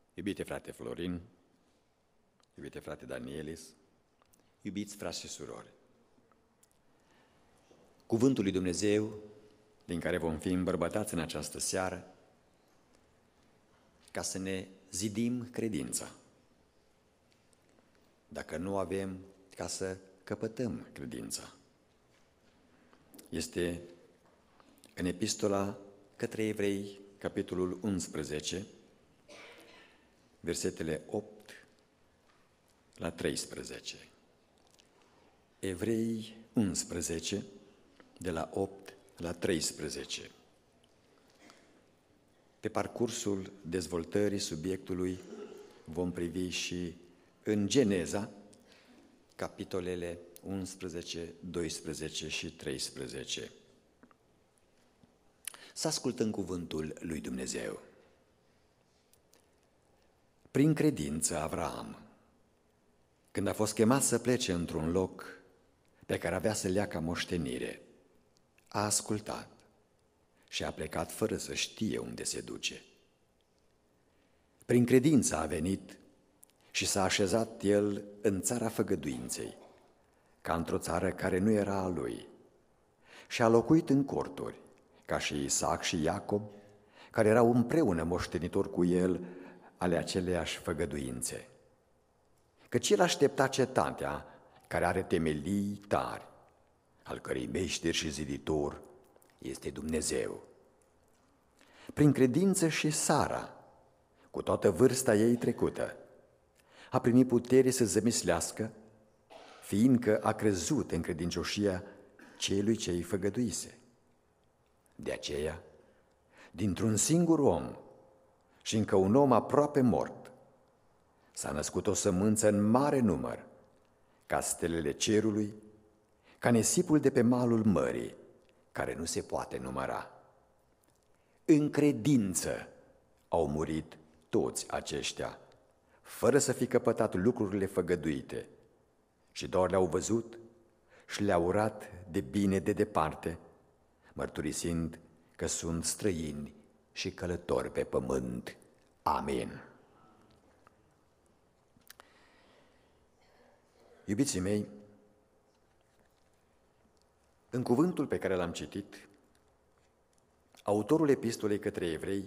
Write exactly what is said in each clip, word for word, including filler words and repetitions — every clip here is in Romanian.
Iubite frate Florin, iubite frate Danielis, iubiți frați și surori, Cuvântul lui Dumnezeu, din care vom fi îmbărbătați în această seară, ca să ne zidim credința. Dacă nu avem, ca să căpătăm credința. Este în Epistola către Evrei, capitolul unsprezece, versetele opt la treisprezece. Evrei unsprezece, de la opt la treisprezece. Pe parcursul dezvoltării subiectului vom privi și în Geneza, capitolele unsprezece, doisprezece și treisprezece. Să ascultăm cuvântul lui Dumnezeu. Prin credință Avraam, când a fost chemat să plece într-un loc pe care avea să-l ia ca moștenire, a ascultat și a plecat fără să știe unde se duce. Prin credință a venit și s-a așezat el în țara făgăduinței, ca într-o țară care nu era a lui, și a locuit în corturi, ca și Isaac și Iacob, care erau împreună moștenitori cu el ale aceleiași făgăduințe. Căci el aștepta cetatea care are temelii tari, al cărei meșter și ziditor este Dumnezeu. Prin credință și Sara, cu toată vârsta ei trecută, a primit putere să zămislească, fiindcă a crezut în credincioșia celui ce îi făgăduise. De aceea, dintr-un singur om și încă un om aproape mort, s-a născut o sămânță în mare număr, ca stelele cerului, ca nisipul de pe malul mării, care nu se poate număra. În credință au murit toți aceștia, fără să fi căpătat lucrurile făgăduite, și doar le-au văzut și le-au urat de bine de departe, mărturisind că sunt străini și călători pe pământ. Amin. Iubiții mei, în cuvântul pe care l-am citit, autorul epistolei către evrei,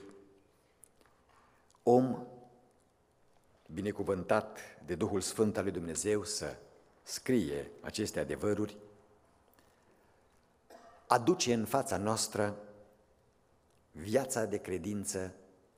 om binecuvântat de Duhul Sfânt al lui Dumnezeu să scrie aceste adevăruri, aduce în fața noastră viața de credință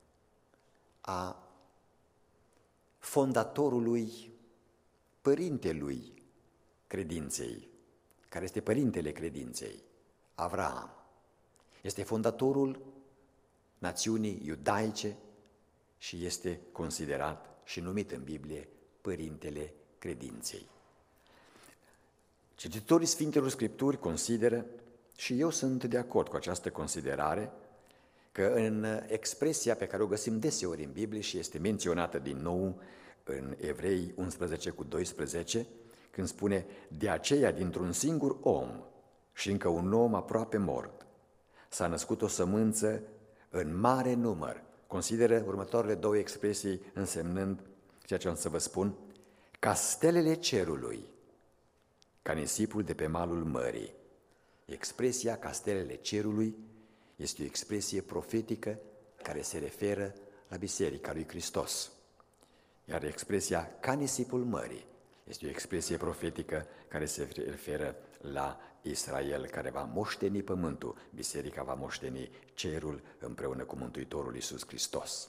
a fondatorului, părintelui credinței, care este părintele credinței, Avraam. Este fondatorul națiunii iudaice și este considerat și numit în Biblie părintele credinței. Cititorii Sfintelor Scripturi consideră, și eu sunt de acord cu această considerare, că în expresia pe care o găsim deseori în Biblie și este menționată din nou în Evrei unsprezece cu doisprezece, când spune: de aceea dintr-un singur om și încă un om aproape mort s-a născut o sămânță în mare număr. Consideră următoarele două expresii însemnând ceea ce am să vă spun: ca stelele cerului, ca nisipul de pe malul mării. Expresia ca stelele cerului este o expresie profetică care se referă la Biserica lui Hristos. Iar expresia ca nisipul mării este o expresie profetică care se referă la Israel, care va moșteni pământul. Biserica va moșteni cerul împreună cu Mântuitorul Iisus Hristos.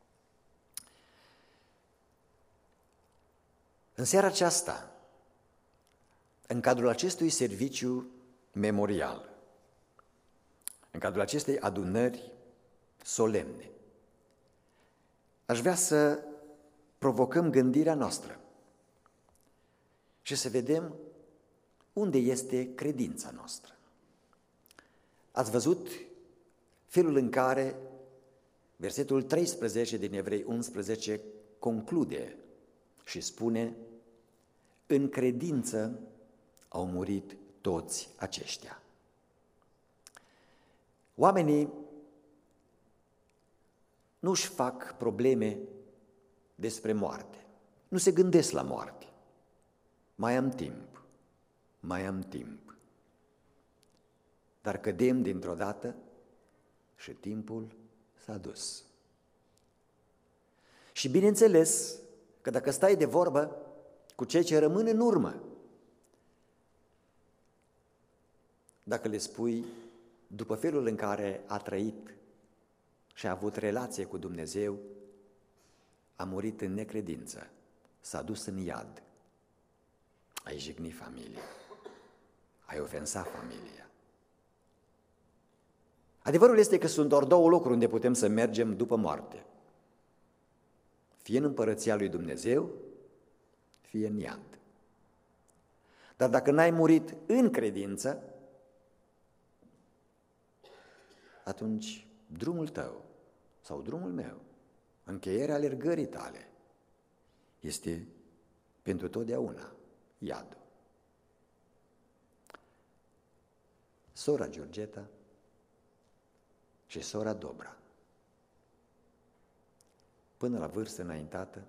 În seara aceasta, în cadrul acestui serviciu memorial, în cadrul acestei adunări solemne, aș vrea să provocăm gândirea noastră și să vedem unde este credința noastră. Ați văzut felul în care versetul treisprezece din Evrei unsprezece conclude și spune: în credință au murit toți aceștia. Oamenii nu-și fac probleme despre moarte. Nu se gândesc la moarte. Mai am timp, mai am timp. Dar cădem dintr-o dată și timpul s-a dus. Și bineînțeles că dacă stai de vorbă cu cei ce rămân în urmă, dacă le spui după felul în care a trăit și a avut relație cu Dumnezeu, a murit în necredință, s-a dus în iad, ai jignit familia, ai ofensat familia. Adevărul este că sunt doar două locuri unde putem să mergem după moarte. Fie în împărăția lui Dumnezeu, fie în iad. Dar dacă n-ai murit în credință, atunci drumul tău sau drumul meu, încheierea alergării tale, este pentru totdeauna iadul. Sora Georgeta și sora Dobra, până la vârstă înaintată,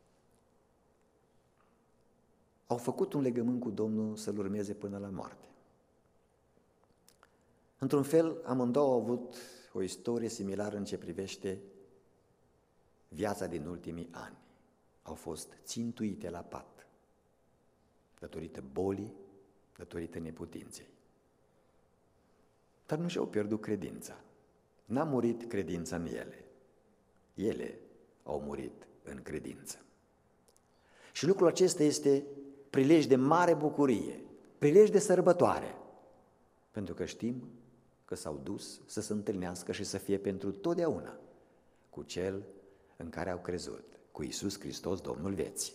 au făcut un legământ cu Domnul să-L urmeze până la moarte. Într-un fel, amândouă au avut o istorie similară în ce privește viața din ultimii ani. Au fost țintuite la pat, datorită bolii, datorită neputinței. Dar nu și-au pierdut credința. N-a murit credința în ele. Ele au murit în credință. Și lucrul acesta este prilej de mare bucurie, prilej de sărbătoare, pentru că știm că s-au dus să se întâlnească și să fie pentru totdeauna cu Cel în care au crezut, cu Iisus Hristos, Domnul vieții.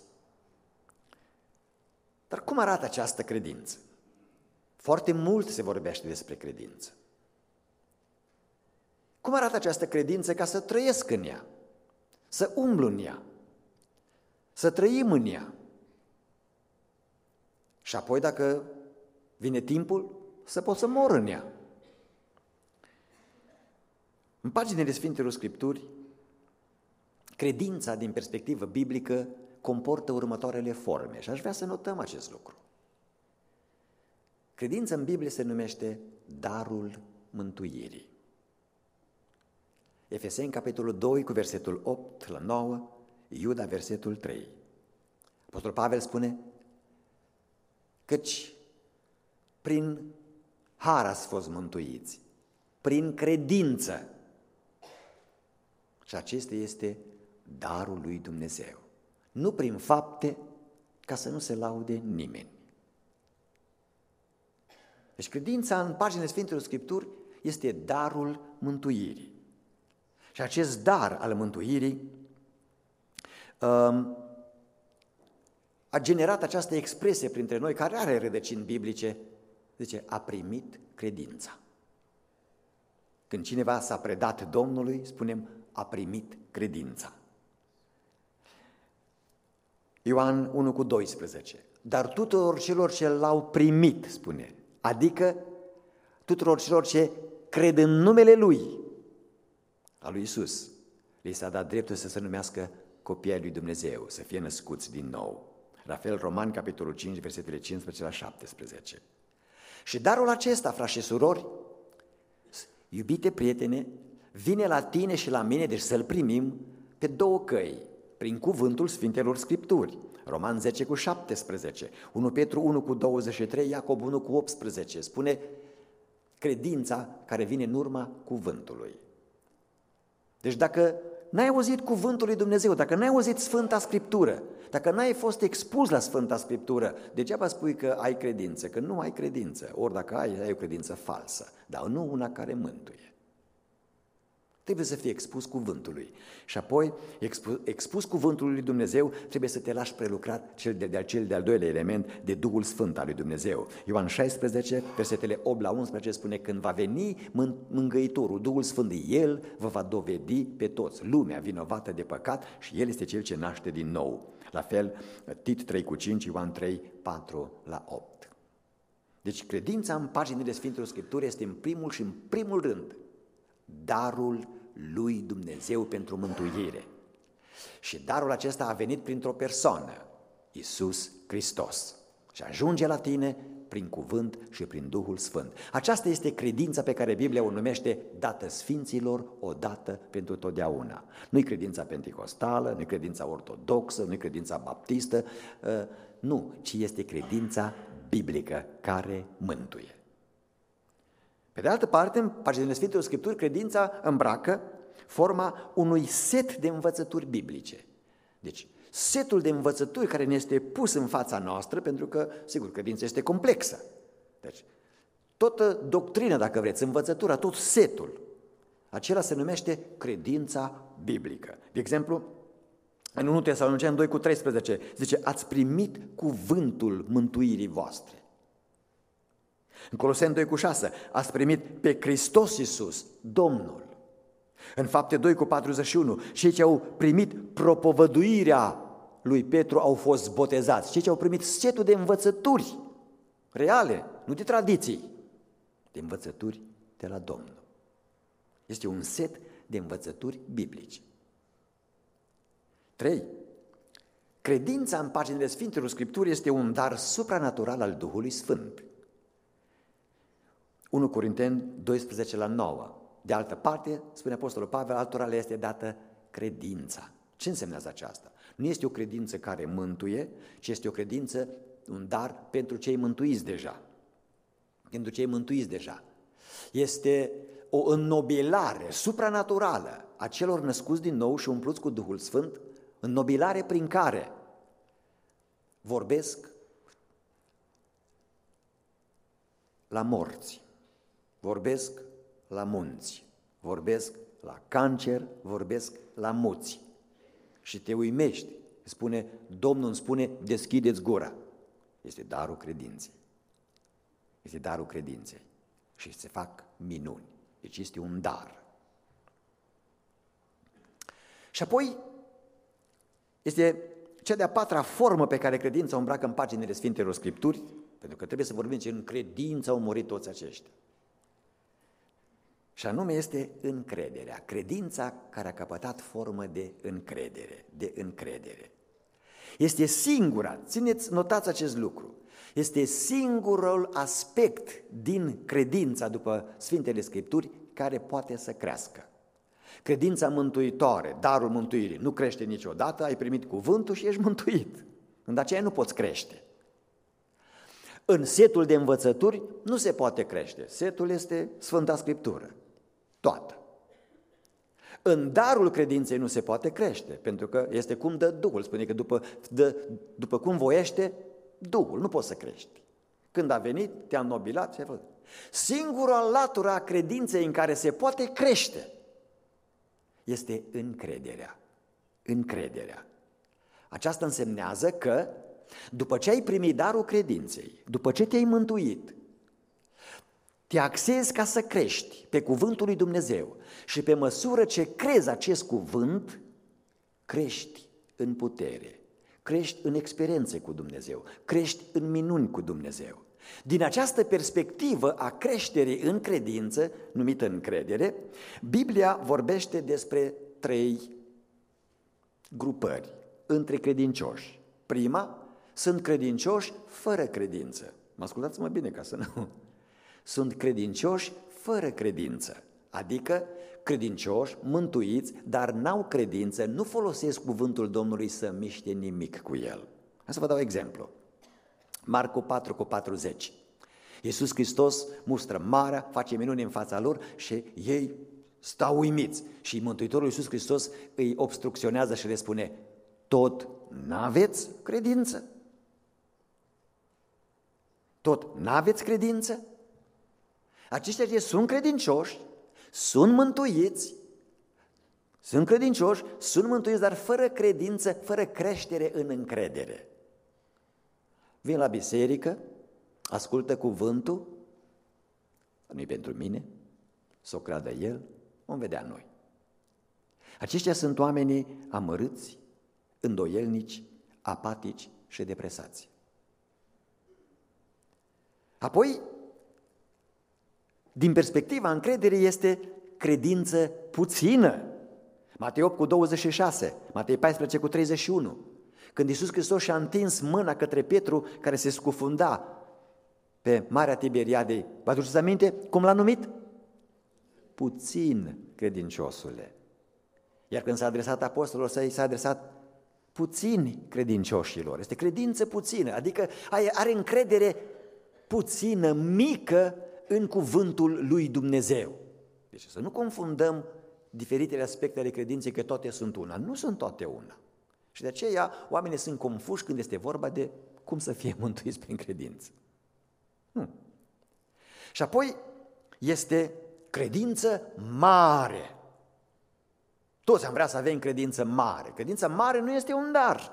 Dar cum arată această credință? Foarte mult se vorbește despre credință. Cum arată această credință ca să trăiesc în ea, să umblu în ea, să trăim în ea? Și apoi, dacă vine timpul, să pot să mor în ea. În paginile Sfintelor Scripturi, credința din perspectivă biblică comportă următoarele forme și aș vrea să notăm acest lucru. Credința în Biblie se numește darul mântuirii. Efeseni, capitolul doi, cu versetul opt la nouă, Iuda, versetul trei. Apostolul Pavel spune: căci prin har ați fost mântuiți, prin credință. Și acesta este darul lui Dumnezeu. Nu prin fapte, ca să nu se laude nimeni. Deci credința în paginile Sfintelor Scripturi este darul mântuirii. Și acest dar al mântuirii um, a generat această expresie printre noi, care are rădăcini biblice, zice, a primit credința. Când cineva s-a predat Domnului, spunem, a primit credința. Ioan unu cu doisprezece. Dar tuturor celor ce l-au primit, spune, adică tuturor celor ce cred în numele Lui, al lui Iisus, li s-a dat dreptul să se numească copii ai lui Dumnezeu, să fie născuți din nou. La fel, Romani, capitolul cinci, versetele cincisprezece la șaptesprezece. Și darul acesta, frați și surori, iubite prietene, vine la tine și la mine, deci să-l primim pe două căi, prin cuvântul Sfintelor Scripturi. Roman zece cu șaptesprezece, unu Petru unu cu douăzeci și trei, Iacob unu cu optsprezece, spune credința care vine în urma cuvântului. Deci dacă n-ai auzit cuvântul lui Dumnezeu, dacă n-ai auzit Sfânta Scriptură, dacă n-ai fost expus la Sfânta Scriptură, degeaba spui că ai credință, că nu ai credință, ori dacă ai, ai o credință falsă, dar nu una care mântuie. Trebuie să fii expus cuvântului și apoi, expus, expus cuvântului lui Dumnezeu, trebuie să te lași prelucrat cel de-al cel de-al doilea element de Duhul Sfânt al lui Dumnezeu. Ioan șaisprezece, versetele opt la unsprezece spune: când va veni mângâitorul, Duhul Sfânt, El vă va dovedi pe toți lumea vinovată de păcat și El este Cel ce naște din nou. La fel, Tit trei cu cinci, Ioan trei, patru la opt. Deci credința în paginile Sfintelor Scripturi este în primul și în primul rând darul lui Dumnezeu pentru mântuire. Și darul acesta a venit printr-o persoană, Iisus Hristos. Și ajunge la tine prin cuvânt și prin Duhul Sfânt. Aceasta este credința pe care Biblia o numește dată sfinților, odată pentru totdeauna. Nu-i credința penticostală, nu-i credința ortodoxă, nu-i credința baptistă, nu, ci este credința biblică care mântuie. Pe de altă parte, în paginile Sfintelor Scripturi, credința îmbracă forma unui set de învățături biblice. Deci, setul de învățături care ne este pus în fața noastră, pentru că, sigur, credința este complexă. Deci, toată doctrina, dacă vreți, învățătura, tot setul, acela se numește credința biblică. De exemplu, în unu Tesaloniceni doi cu treisprezece zice, ați primit cuvântul mântuirii voastre. În Coloseni doi cu șase, ați primit pe Hristos Iisus, Domnul. În Fapte doi cu patruzeci și unu, cei ce au primit propovăduirea lui Petru au fost botezați. Cei ce au primit setul de învățături reale, nu de tradiții, de învățături de la Domnul. Este un set de învățături biblice. trei. Credința în paginile Sfintelor Scripturi este un dar supranatural al Duhului Sfânt. unu Corinteni doisprezece la nouă. De altă parte, spune Apostolul Pavel, altora le este dată credința. Ce însemnează aceasta? Nu este o credință care mântuie, ci este o credință, un dar pentru cei mântuiți deja. Pentru cei mântuiți deja. Este o înnobilare supranaturală a celor născuți din nou și umpluți cu Duhul Sfânt, înnobilare prin care vorbesc la morți, vorbesc la munți, vorbesc la cancer, vorbesc la muți. Și te uimești, spune, Domnul îmi spune, deschideți gura. Este darul credinței. Este darul credinței. Și se fac minuni. Deci este un dar. Și apoi este cea de-a patra formă pe care credința o îmbracă în paginile Sfintelor Scripturi, pentru că trebuie să vorbim ce în credință au murit toți aceștia. Și anume este încrederea, credința care a căpătat formă de încredere, de încredere. Este singura, țineți, notați acest lucru, este singurul aspect din credința după Sfintele Scripturi care poate să crească. Credința mântuitoare, darul mântuirii, nu crește niciodată, ai primit cuvântul și ești mântuit. În aceea nu poți crește. În setul de învățături nu se poate crește, setul este Sfânta Scriptură, toată. În darul credinței nu se poate crește, pentru că este cum dă Duhul, spune că după, dă, după cum voiește Duhul, nu poți să crești. Când a venit, te-a înnobilat și ai făcut. Singura latură a credinței în care se poate crește este încrederea. Încrederea. Aceasta însemnează că după ce ai primit darul credinței, după ce te-ai mântuit, te axezi ca să crești pe cuvântul lui Dumnezeu și pe măsură ce crezi acest cuvânt, crești în putere, crești în experiențe cu Dumnezeu, crești în minuni cu Dumnezeu. Din această perspectivă a creșterii în credință, numită încredere, Biblia vorbește despre trei grupări între credincioși. Prima, sunt credincioși fără credință. Mă ascultați-mă bine ca să nu... Sunt credincioși fără credință, adică credincioși, mântuiți, dar n-au credință, nu folosesc cuvântul Domnului să miște nimic cu el. Hai să vă dau exemplu. Marcu patru cu patruzeci. Iisus Hristos mustră marea, face minuni în fața lor și ei stau uimiți. Și Mântuitorul Iisus Hristos îi obstrucționează și le spune, tot n-aveți credință? Tot n-aveți credință? Aceștia ce sunt credincioși, sunt mântuiți, sunt credincioși, sunt mântuiți, dar fără credință, fără creștere în încredere. Vin la biserică, ascultă cuvântul, nu-i pentru mine, să o creadă el, vom vedea noi. Aceștia sunt oamenii amărâți, îndoielnici, apatici și depresați. Apoi, din perspectiva încrederii, este credință puțină. Matei opt cu douăzeci și șase, Matei paisprezece cu treizeci și unu. Când Iisus Hristos și-a întins mâna către Petru, care se scufunda pe Marea Tiberiadei, vă aduceți aminte cum l-a numit? Puțin credinciosule. Iar când s-a adresat apostolilor săi, s-a adresat puțini credincioșilor. Este credință puțină, adică are încredere puțină, mică în cuvântul lui Dumnezeu. Deci să nu confundăm diferitele aspecte ale credinței, că toate sunt una. Nu sunt toate una. Și de aceea oamenii sunt confuși când este vorba de cum să fie mântuiți prin credință. Nu. Și apoi este credință mare. Toți am vrea să avem credință mare. Credința mare nu este un dar,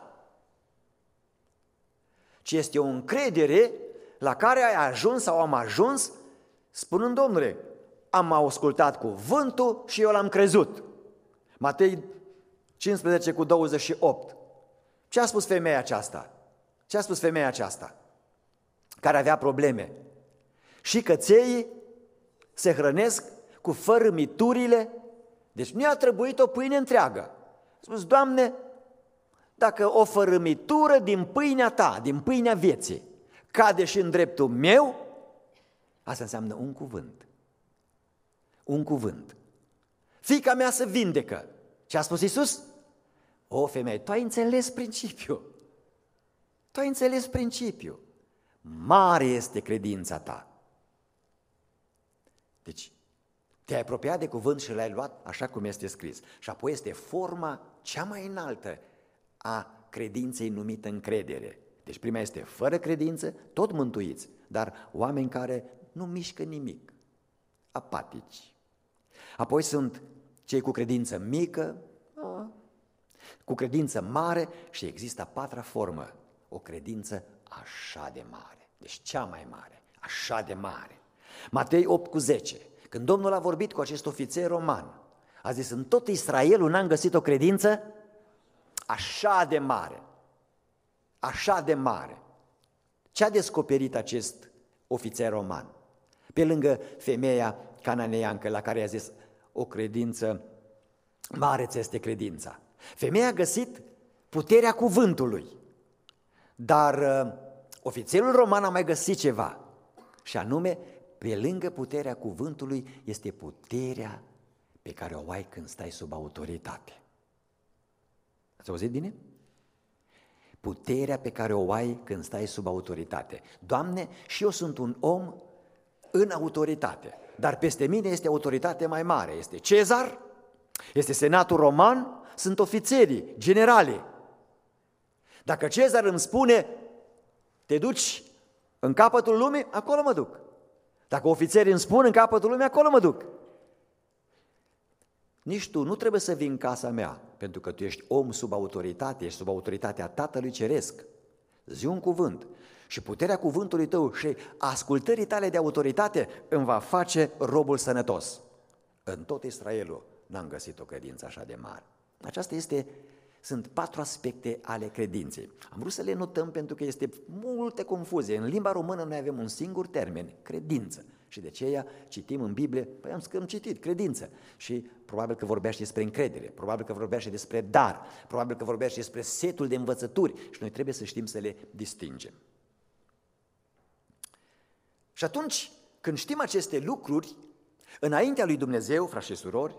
ci este o încredere la care ai ajuns sau am ajuns spunând: Domnule, am ascultat cuvântul și eu l-am crezut. Matei cincisprezece cu douăzeci și opt. Ce a spus femeia aceasta? Ce a spus femeia aceasta? Care avea probleme. Și căței se hrănesc cu fărâmiturile. Deci nu i-a trebuit o pâine întreagă. A spus: Doamne, dacă o fărâmitură din pâinea ta, din pâinea vieții, cade și în dreptul meu, asta înseamnă un cuvânt. Un cuvânt. Fiica mea se vindecă. Ce a spus Iisus? O, femeie, tu ai înțeles principiul. Tu ai înțeles principiul. Mare este credința ta. Deci, te-ai apropiat de cuvânt și l-ai luat așa cum este scris. Și apoi este forma cea mai înaltă a credinței numită încredere. Deci prima este fără credință, tot mântuiți, dar oameni care nu mișcă nimic, apatici. Apoi sunt cei cu credință mică, cu credință mare și există a patra formă, o credință așa de mare. Deci cea mai mare, așa de mare. Matei opt cu zece. Când Domnul a vorbit cu acest ofițer roman, a zis: în tot Israelul n-am găsit o credință așa de mare, așa de mare. Ce a descoperit acest ofițer roman? Pe lângă femeia cananeancă la care i-a zis: o credință mare ți este credința. Femeia a găsit puterea cuvântului, dar uh, ofițerul roman a mai găsit ceva, și anume, pe lângă puterea cuvântului este puterea pe care o ai când stai sub autoritate. Ați auzit bine? Puterea pe care o ai când stai sub autoritate. Doamne, și eu sunt un om în autoritate, dar peste mine este autoritate mai mare. Este Cezar, este senatul roman, sunt ofițerii, generalii. Dacă Cezar îmi spune: te duci în capătul lumii, acolo mă duc. Dacă ofițerii îmi spun: în capătul lumii, acolo mă duc. Nici tu nu trebuie să vii în casa mea, pentru că tu ești om sub autoritate, ești sub autoritatea Tatălui Ceresc. Zi un cuvânt și puterea cuvântului tău și ascultării tale de autoritate îmi va face robul sănătos. În tot Israelul n-am găsit o credință așa de mare. Aceasta este, sunt patru aspecte ale credinței. Am vrut să le notăm pentru că este multă confuzie. În limba română noi avem un singur termen, credință. Și de aceea citim în Biblie, păi am, am citit, credință. Și probabil că vorbește despre încredere, probabil că vorbește despre dar, probabil că vorbește despre setul de învățături și noi trebuie să știm să le distingem. Și atunci, când știm aceste lucruri, înaintea lui Dumnezeu, frați și surori,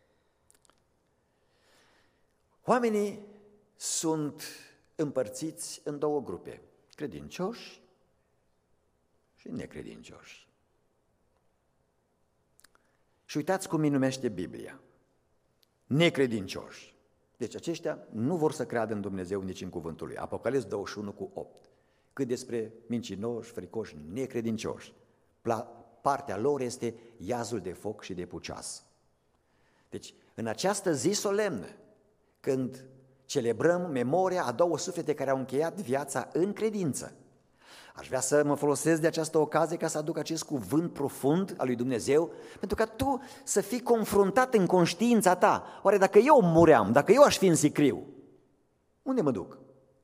oamenii sunt împărțiți în două grupe, credincioși și necredincioși. Și uitați cum îi numește Biblia, necredincioși. Deci aceștia nu vor să creadă în Dumnezeu nici în cuvântul lui. Apocalips douăzeci și unu cu opt. Cât despre mincinoși, fricoși, necredincioși, partea lor este iazul de foc și de puceas. Deci, în această zi solemnă, când celebrăm memoria a două suflete care au încheiat viața în credință, aș vrea să mă folosesc de această ocazie ca să aduc acest cuvânt profund al lui Dumnezeu, pentru ca tu să fii confruntat în conștiința ta. Oare dacă eu muream, dacă eu aș fi în sicriu, unde mă duc?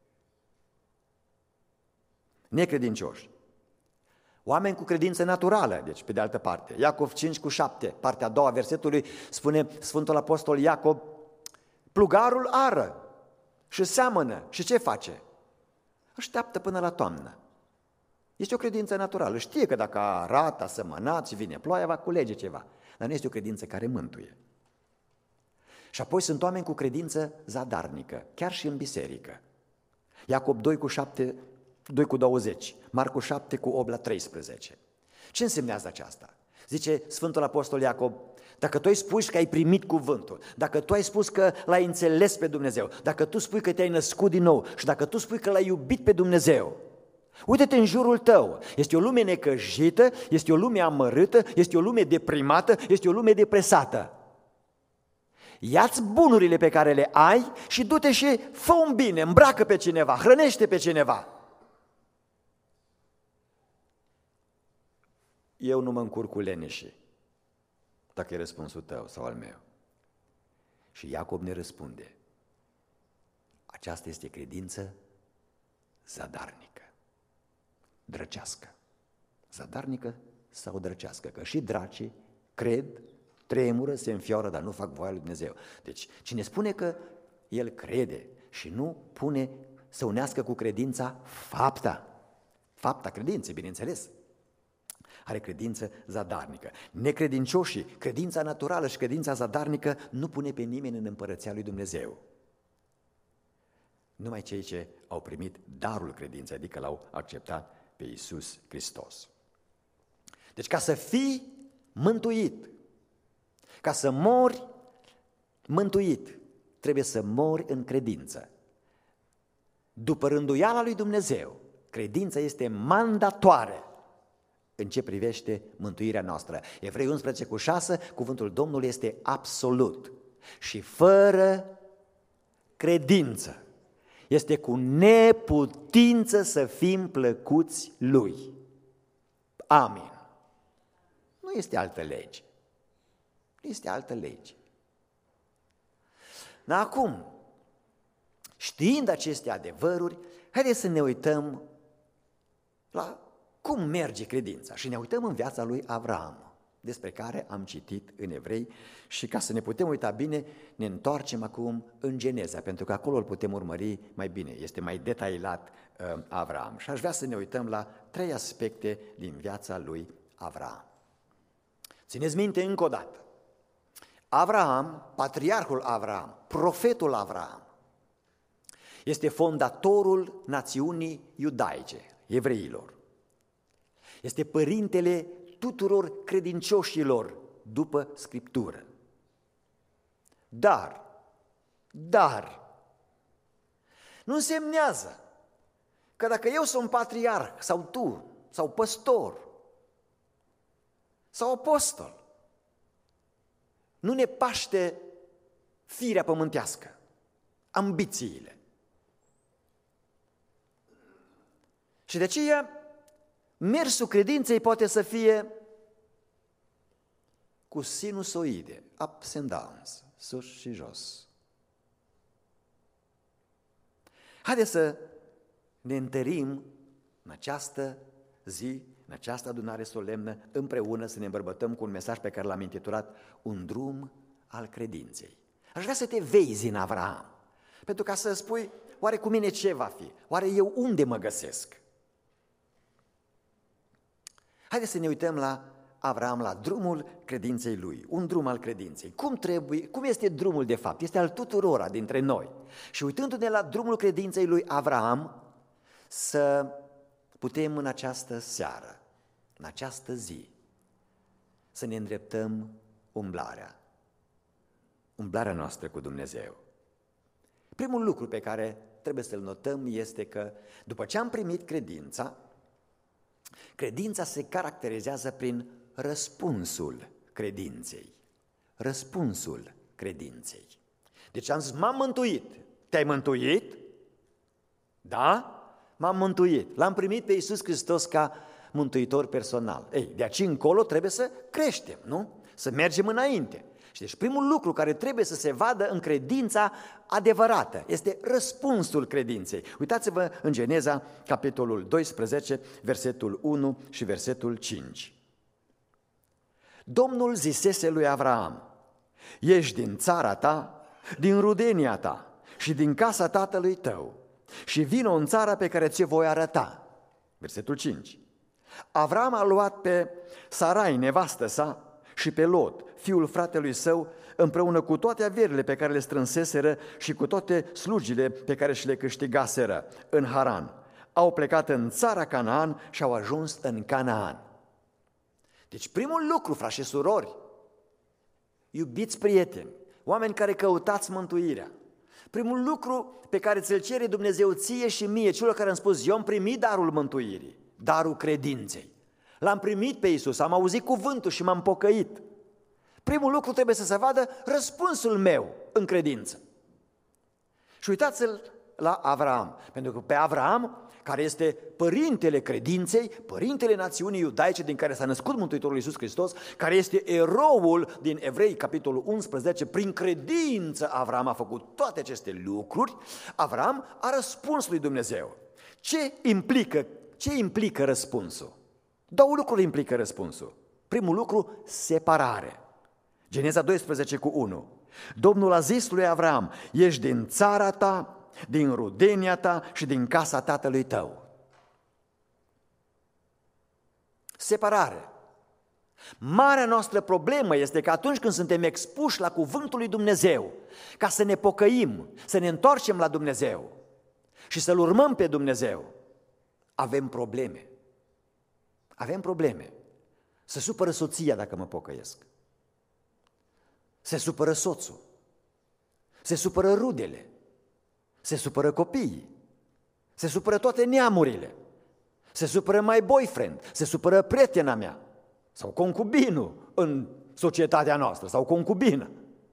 Necredincioși. Oameni cu credință naturală, deci pe de altă parte. Iacov cinci cu șapte, partea a doua versetului, spune Sfântul Apostol Iacov: Plugarul ară și seamănă. Și ce face? Așteaptă până la toamnă. Este o credință naturală. Știe că dacă a arat, a sămănat și vine ploaia, va culege ceva. Dar nu este o credință care mântuie. Și apoi sunt oameni cu credință zadarnică, chiar și în biserică. Iacob doi cu șapte, doi cu douăzeci, Marcu șapte cu opt la treisprezece. Ce însemnează aceasta? Zice Sfântul Apostol Iacob, dacă tu ai spus că ai primit cuvântul, dacă tu ai spus că l-ai înțeles pe Dumnezeu, dacă tu spui că te-ai născut din nou și dacă tu spui că l-ai iubit pe Dumnezeu, uite-te în jurul tău, este o lume necăjită, este o lume amărâtă, este o lume deprimată, este o lume depresată. Ia-ți bunurile pe care le ai și du-te și fă un bine, îmbracă pe cineva, hrănește pe cineva. Eu nu mă încurc cu leneșii, dacă e răspunsul tău sau al meu. Și Iacob ne răspunde, aceasta este credință zadarnică, drăcească. Zadarnică sau drăcească, că și dracii cred, tremură, se înfioară, dar nu fac voia lui Dumnezeu. Deci cine spune că el crede și nu pune să unească cu credința fapta, fapta credinței, bineînțeles, are credință zadarnică. Necredincioșii, credința naturală și credința zadarnică nu pune pe nimeni în împărăția lui Dumnezeu. Numai cei ce au primit darul credinței, adică l-au acceptat pe Iisus Hristos. Deci ca să fii mântuit, ca să mori mântuit, trebuie să mori în credință. După rânduiala lui Dumnezeu, credința este mandatoare în ce privește mântuirea noastră. Evrei unsprezece cu șase, cuvântul Domnului este absolut. Și fără credință este cu neputință să fim plăcuți Lui. Amin. Nu este altă lege. Nu este altă lege. Dar acum, știind aceste adevăruri, haideți să ne uităm la cum merge credința și ne uităm în viața lui Avraam, despre care am citit în Evrei, și ca să ne putem uita bine, ne întoarcem acum în Geneza, pentru că acolo îl putem urmări mai bine, este mai detaliat uh, Avraam. Și aș vrea să ne uităm la trei aspecte din viața lui Avraam. Țineți minte încă o dată, Avraam, patriarhul Avraam, profetul Avraam, este fondatorul națiunii iudaice, evreilor. Este părintele tuturor credincioșilor după Scriptură. Dar, dar, nu însemnează că dacă eu sunt patriarh sau tu, sau păstor, sau apostol, nu ne paște firea pământească, ambițiile. Și de aceea, mersul credinței poate să fie cu sinusoide, ups and downs, sus și jos. Haideți să ne întărim în această zi, în această adunare solemnă, împreună să ne îmbărbătăm cu un mesaj pe care l-am intitulat Un drum al credinței. Aș vrea să te vezi în Avraam, pentru ca să spui, oare cu mine ce va fi? Oare eu unde mă găsesc? Haideți să ne uităm la Avraam, la drumul credinței lui, un drum al credinței. Cum trebuie, cum este drumul de fapt? Este al tuturora dintre noi. Și uitându-ne la drumul credinței lui Avraam, să putem în această seară, în această zi, să ne îndreptăm umblarea, umblarea noastră cu Dumnezeu. Primul lucru pe care trebuie să-l notăm este că după ce am primit credința, credința se caracterizează prin răspunsul credinței. Răspunsul credinței. Deci am zis, m-am mântuit. Te-ai mântuit? Da? M-am mântuit. L-am primit pe Iisus Hristos ca mântuitor personal. Ei, de aici încolo trebuie să creștem, nu? Să mergem înainte. Și deci primul lucru care trebuie să se vadă în credința adevărată este răspunsul credinței. Uitați-vă în Geneza, capitolul doisprezece, versetul unu și versetul cinci. Domnul zisese lui Avraam, ieși din țara ta din rudenia ta și din casa tatălui tău și vino în țara pe care ți-o voi arăta. Versetul cinci. Avram a luat pe Sarai, nevastă sa, și pe Lot, fiul fratelui său, împreună cu toate averile pe care le strânseseră și cu toate slujile pe care și le câștigaseră în Haran. Au plecat în țara Canaan și au ajuns în Canaan. Deci primul lucru, frați și surori, iubiți prieteni, oameni care căutați mântuirea, primul lucru pe care ți-l cere Dumnezeu ție și mie, celor care am spus, eu am primit darul mântuirii, darul credinței. L-am primit pe Iisus, am auzit cuvântul și m-am pocăit. Primul lucru trebuie să se vadă răspunsul meu în credință. Și uitați-l la Avram, pentru că pe Avram, care este părintele credinței, părintele națiunii iudaice din care s-a născut Mântuitorul Iisus Hristos, care este eroul din Evrei, capitolul unsprezece, prin credință Avram a făcut toate aceste lucruri, Avram a răspuns lui Dumnezeu. Ce implică, ce implică răspunsul? Două lucruri implică răspunsul. Primul lucru, separare. Geneza doisprezece cu unu. Domnul a zis lui Avram, ești din țara ta, din rudenia ta și din casa tatălui tău. Separare. Marea noastră problemă este că atunci când suntem expuși la cuvântul lui Dumnezeu, ca să ne pocăim, să ne întoarcem la Dumnezeu și să-L urmăm pe Dumnezeu, avem probleme. Avem probleme. Se supără soția dacă mă pocăiesc. Se supără soțul. Se supără rudele. Se supără copiii. Se supără toate neamurile. Se supără my boyfriend. Se supără prietena mea. Sau concubinul în societatea noastră. Sau concubină.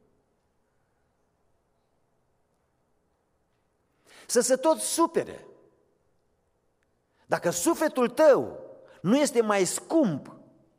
Să se tot supere. Dacă sufletul tău nu este mai scump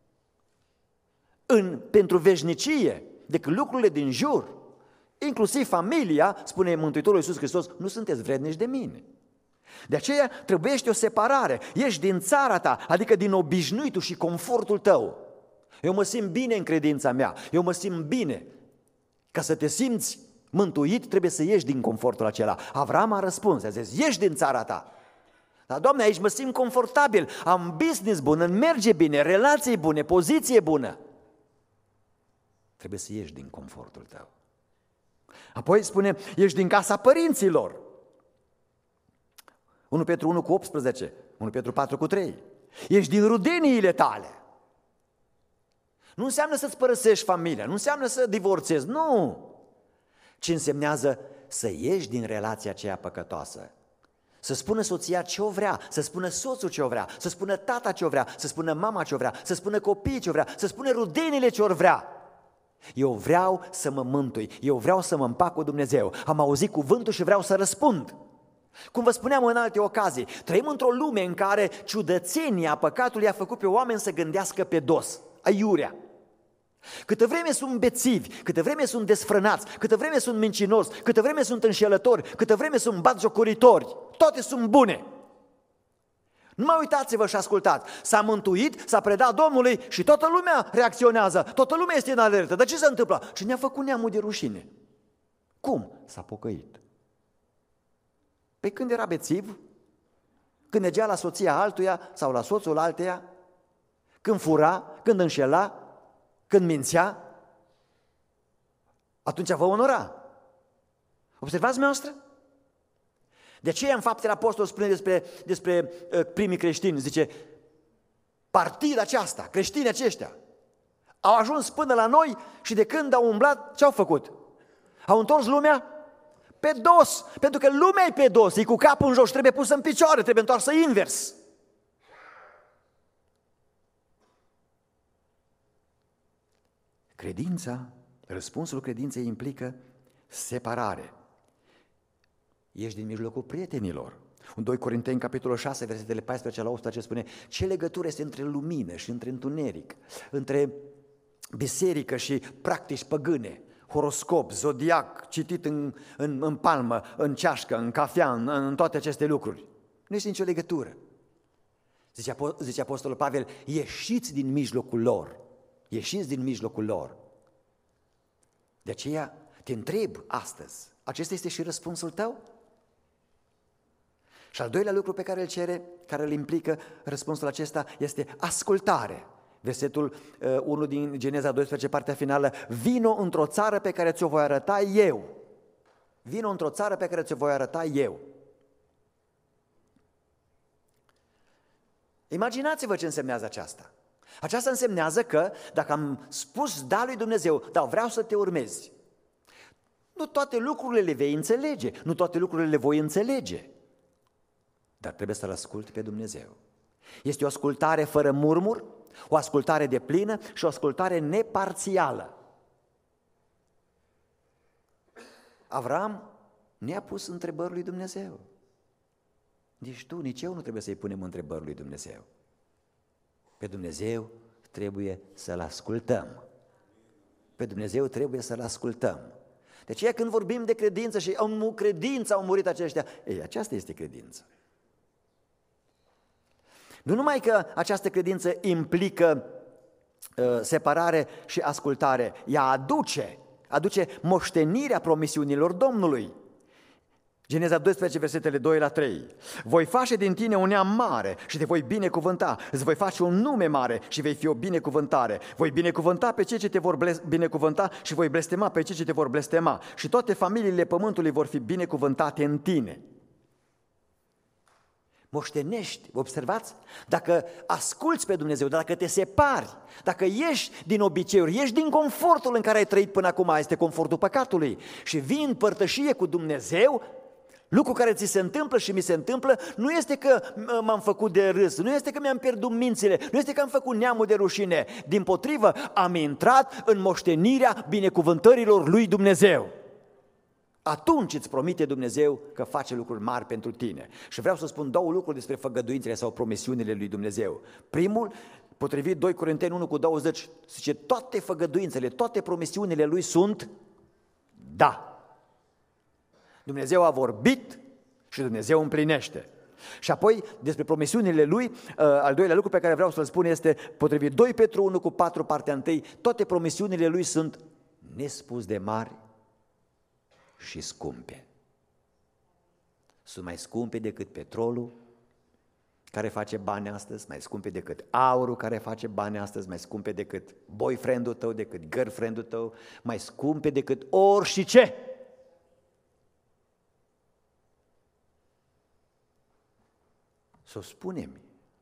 în, pentru veșnicie decât lucrurile din jur, inclusiv familia, spune Mântuitorul Iisus Hristos, nu sunteți vrednici de mine. De aceea trebuiește o separare. Ești din țara ta, adică din obișnuitul și confortul tău. Eu mă simt bine în credința mea, eu mă simt bine. Ca să te simți mântuit, trebuie să ieși din confortul acela. Avram a răspuns, a zis, ieși din țara ta. Dar, Doamne, aici mă simt confortabil, am business bun, îmi merge bine, relații bune, poziție bună. Trebuie să ieși din confortul tău. Apoi spune, ești din casa părinților. unu Petru unu cu optsprezece, unu Petru patru cu trei. Ești din rudeniile tale. Nu înseamnă să-ți părăsești familia, nu înseamnă să divorțezi, nu. Ce însemnează să ieși din relația aceea păcătoasă. Să spună soția ce o vrea, să spună soțul ce o vrea, să spună tata ce o vrea, să spună mama ce o vrea, să spună copiii ce o vrea, să spună rudenile ce o vrea. Eu vreau să mă mântui, eu vreau să mă împac cu Dumnezeu. Am auzit cuvântul și vreau să răspund. Cum vă spuneam în alte ocazii, trăim într-o lume în care ciudățenia păcatului a făcut pe oameni să gândească pe dos, aiurea. Câtă vreme sunt bețivi, câtă vreme sunt desfrânați, câtă vreme sunt mincinoși, câtă vreme sunt înșelători, câtă vreme sunt batjocoritori, toate sunt bune. Nu mai uitați-vă și ascultați, s-a mântuit, s-a predat Domnului și toată lumea reacționează, toată lumea este în alertă. Dar ce se întâmplă? Și ne-a făcut neamul de rușine. Cum? S-a pocăit. Pe când era bețiv, când mergea la soția altuia sau la soțul alteia, când fura, când înșela, când mințea, atunci vă onora. Observați noastră? De aceea în Faptele Apostolului spune despre, despre uh, primii creștini, zice, partida aceasta, creștinii aceștia, au ajuns până la noi și de când au umblat, ce au făcut? Au întors lumea pe dos, pentru că lumea e pe dos, e cu capul în jos, trebuie pusă în picioare, trebuie întoarsă invers. Credința, răspunsul credinței implică separare. Ești din mijlocul prietenilor. În doi Corinteni, capitolul șase, versetele paisprezece la optsprezece spune ce legătură este între lumină și între întuneric, între biserică și practici păgâne, horoscop, zodiac, citit în, în, în palmă, în ceașcă, în cafea, în, în toate aceste lucruri. Nu este nicio legătură. Zice, zice Apostolul Pavel, ieșiți din mijlocul lor. Ieșiți din mijlocul lor. De aceea Te întreb astăzi, acesta este și răspunsul tău? Și al doilea lucru pe care îl cere, care îl implică răspunsul acesta, este ascultare. Versetul unu din Geneza doisprezece, partea finală: vino într-o țară pe care ți-o voi arăta eu. Vino într-o țară pe care ți-o voi arăta eu. Imaginați-vă ce însemnează aceasta. Aceasta însemnează că dacă am spus da lui Dumnezeu, da, vreau să te urmezi, nu toate lucrurile le vei înțelege, nu toate lucrurile le voi înțelege, dar trebuie să-L asculti pe Dumnezeu. Este o ascultare fără murmur, o ascultare deplină și o ascultare neparțială. Avram ne-a pus întrebări lui Dumnezeu. Nici tu, nici eu nu trebuie să-i punem întrebări lui Dumnezeu. Pe Dumnezeu trebuie să-L ascultăm. Pe Dumnezeu trebuie să-L ascultăm. De aceea când vorbim de credință și în credință au murit aceștia, ei, aceasta este credință. Nu numai că această credință implică uh, separare și ascultare, ea aduce, aduce moștenirea promisiunilor Domnului. Geneza doisprezece, versetele doi la trei. Voi face din tine un neam mare și te voi binecuvânta, îți voi face un nume mare și vei fi o binecuvântare. Voi binecuvânta pe cei ce te vor binecuvânta și voi blestema pe cei ce te vor blestema și toate familiile pământului vor fi binecuvântate în tine. Moștenești, observați? Dacă asculți pe Dumnezeu, dacă te separi, dacă ieși din obiceiuri, ieși din confortul în care ai trăit până acum, este confortul păcatului, și vii în părtășie cu Dumnezeu, lucru care ți se întâmplă și mi se întâmplă, nu este că m-am făcut de râs, nu este că mi-am pierdut mințile, nu este că am făcut neamul de rușine, dimpotrivă, am intrat în moștenirea binecuvântărilor lui Dumnezeu. Atunci îți promite Dumnezeu că face lucruri mari pentru tine. Și vreau să spun două lucruri despre făgăduințele sau promisiunile lui Dumnezeu. Primul, potrivit doi Corinteni unu cu douăzeci, zice: toate făgăduințele, toate promisiunile lui sunt da. Dumnezeu a vorbit și Dumnezeu împlinește. Și apoi, despre promisiunile lui, al doilea lucru pe care vreau să-l spun este, potrivit doi Petru unu cu patru, partea întâi, toate promisiunile lui sunt nespus de mari și scumpe. Sunt mai scumpe decât petrolul care face bani astăzi, mai scumpe decât aurul care face bani astăzi, mai scumpe decât boyfriend-ul tău, decât girlfriend-ul tău, mai scumpe decât orice. Să o spunem.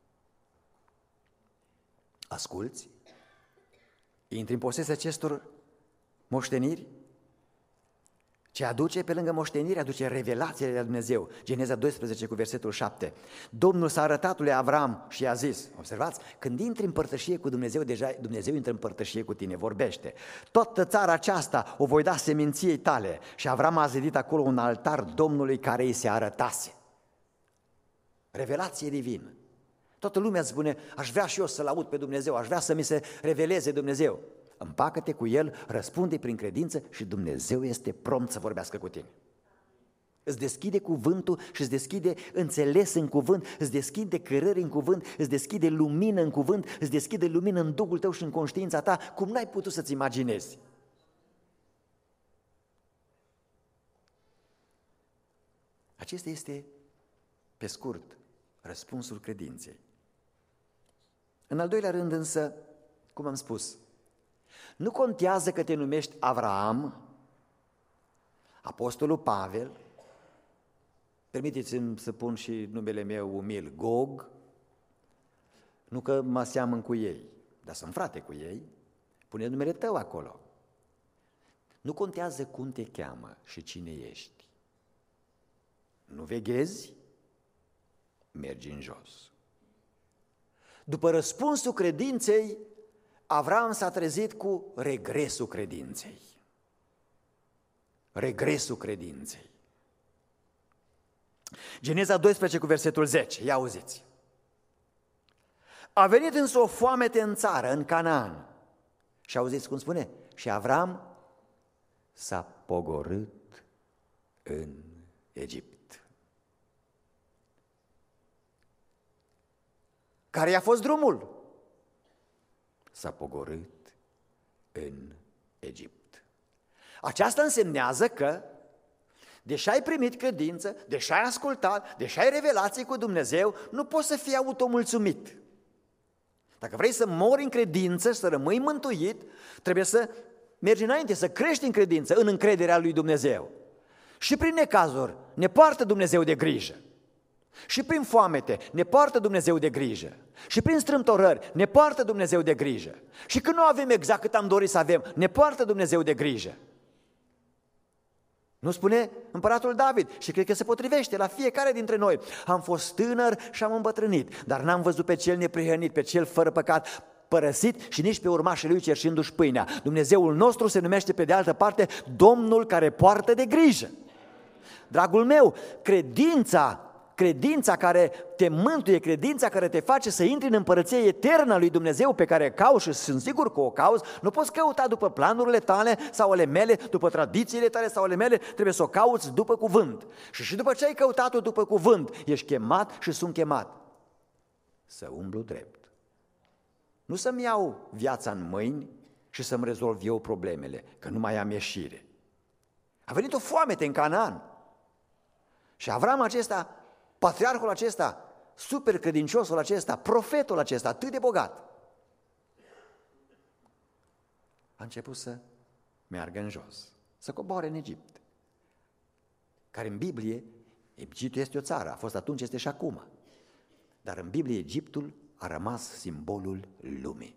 Asculți? Intri în posesia acestor moșteniri? Ce aduce pe lângă moștenire, aduce revelațiile de Dumnezeu. Geneza doisprezece cu versetul șapte. Domnul s-a arătat lui Avram și i-a zis, observați, când intri în părtășie cu Dumnezeu, deja Dumnezeu intră în părtășie cu tine, vorbește. Toată țara aceasta o voi da seminției tale. Și Avram a zidit acolo un altar Domnului care îi se arătase. Revelație divină. Toată lumea îți spune, aș vrea și eu să-L aud pe Dumnezeu, aș vrea să mi se reveleze Dumnezeu. Împacă-te cu El, răspunde prin credință și Dumnezeu este prompt să vorbească cu tine. Îți deschide cuvântul și îți deschide înțeles în cuvânt, îți deschide cărări în cuvânt, îți deschide lumină în cuvânt, îți deschide lumină în Duhul tău și în conștiința ta, cum n-ai putut să-ți imaginezi. Acesta este, pe scurt, răspunsul credinței. În al doilea rând însă, cum am spus, nu contează că te numești Avraam, Apostolul Pavel, permiteți-mi să pun și numele meu umil, Gog, nu că mă seamăn cu ei, dar sunt frate cu ei, pune numele tău acolo. Nu contează cum te cheamă și cine ești. Nu veghezi, mergi în jos. După răspunsul credinței, Avram s-a trezit cu regresul credinței. Regresul credinței. Geneza doisprezece cu versetul zece, ia auziți. A venit însă o foamete în țară, în Canaan. Și auziți cum spune? Și Avram s-a pogorât în Egipt. Care i-a fost drumul? S-a pogorât în Egipt. Aceasta însemnează că, deși ai primit credință, deși ai ascultat, deși ai revelații cu Dumnezeu, nu poți să fii automulțumit. Dacă vrei să mori în credință, să rămâi mântuit, trebuie să mergi înainte, să crești în credință, în încrederea lui Dumnezeu. Și prin necazuri ne poartă Dumnezeu de grijă. Și prin foamete ne poartă Dumnezeu de grijă. Și prin strâmtorări ne poartă Dumnezeu de grijă. Și când nu avem exact cât am dorit să avem, ne poartă Dumnezeu de grijă. Nu spune împăratul David, și cred că se potrivește la fiecare dintre noi: am fost tânăr și am îmbătrânit, dar n-am văzut pe cel neprihănit, pe cel fără păcat părăsit și nici pe urmașii lui cerșindu-și pâinea. Dumnezeul nostru se numește pe de altă parte Domnul care poartă de grijă. Dragul meu, credința, credința care te mântuie, credința care te face să intri în împărăția eternă a lui Dumnezeu pe care cauți, și sunt sigur că o cauți, nu poți căuta după planurile tale sau ale mele, după tradițiile tale sau ale mele, trebuie să o cauți după cuvânt. Și și după ce ai căutat-o după cuvânt, ești chemat și sunt chemat să umblu drept. Nu să-mi iau viața în mâini și să-mi rezolv eu problemele, că nu mai am ieșire. A venit o foamete în Canaan și Avram acesta, patriarhul acesta, super credinciosul acesta, profetul acesta, atât de bogat, a început să meargă în jos, să coboare în Egipt, care în Biblie, Egiptul este o țară, a fost atunci, este și acum, dar în Biblie Egiptul a rămas simbolul lumii.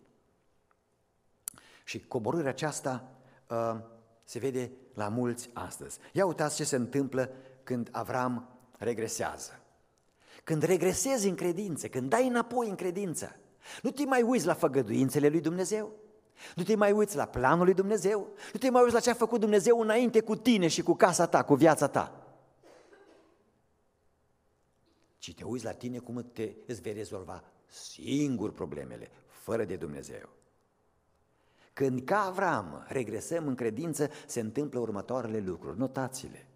Și coborârea aceasta uh, se vede la mulți astăzi. Ia uitați ce se întâmplă când Avram regresează. Când regresezi în credință, când dai înapoi în credință, nu te mai uiți la făgăduințele lui Dumnezeu, nu te mai uiți la planul lui Dumnezeu, nu te mai uiți la ce a făcut Dumnezeu înainte cu tine și cu casa ta, cu viața ta, ci te uiți la tine cum te, îți vei rezolva singur problemele, fără de Dumnezeu. Când ca Avram regresăm în credință, se întâmplă următoarele lucruri, notați-le.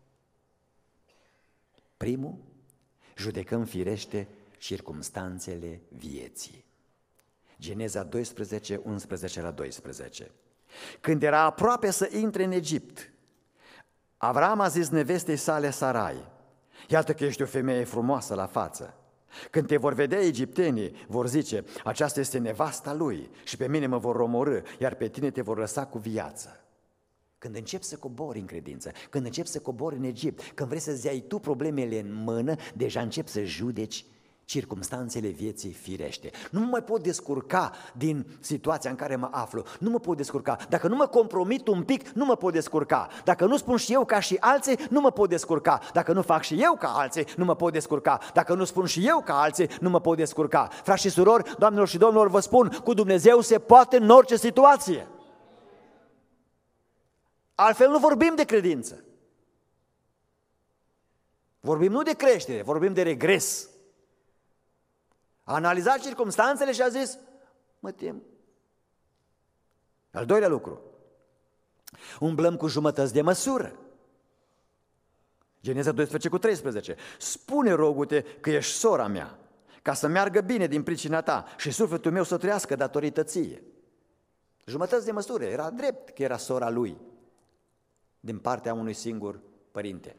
Primul, judecăm firește circumstanțele vieții. Geneza doisprezece, unsprezece la doisprezece. Când era aproape să intre în Egipt, Avram a zis nevestei sale Sarai: iată că ești o femeie frumoasă la față. Când te vor vedea egiptenii, vor zice: aceasta este nevasta lui și pe mine mă vor omorî, iar pe tine te vor lăsa cu viață. Când începi să cobori în credință, când începi să cobori în Egipt, când vrei să-ți iei tu problemele în mână, deja începi să judeci circumstanțele vieții firește. Nu mă mai pot descurca din situația în care mă aflu, nu mă pot descurca. Dacă nu mă compromit un pic, nu mă pot descurca. Dacă nu spun și eu ca și alții, nu mă pot descurca. Dacă nu fac și eu ca alții, nu mă pot descurca. Dacă nu spun și eu ca alții, nu mă pot descurca. Frați și surori, doamnelor și domnilor, vă spun, cu Dumnezeu se poate în orice situație. Altfel nu vorbim de credință. Vorbim nu de creștere, vorbim de regres. A analizat circumstanțele și a zis: mă tem. Al doilea lucru, umblăm cu jumătăți de măsură. Geneza doisprezece cu treisprezece. Spune, rogu-te, că ești sora mea, ca să meargă bine din pricina ta și sufletul meu să trăiască datorită ție. Jumătăți de măsură, era drept că era sora lui, din partea unui singur părinte.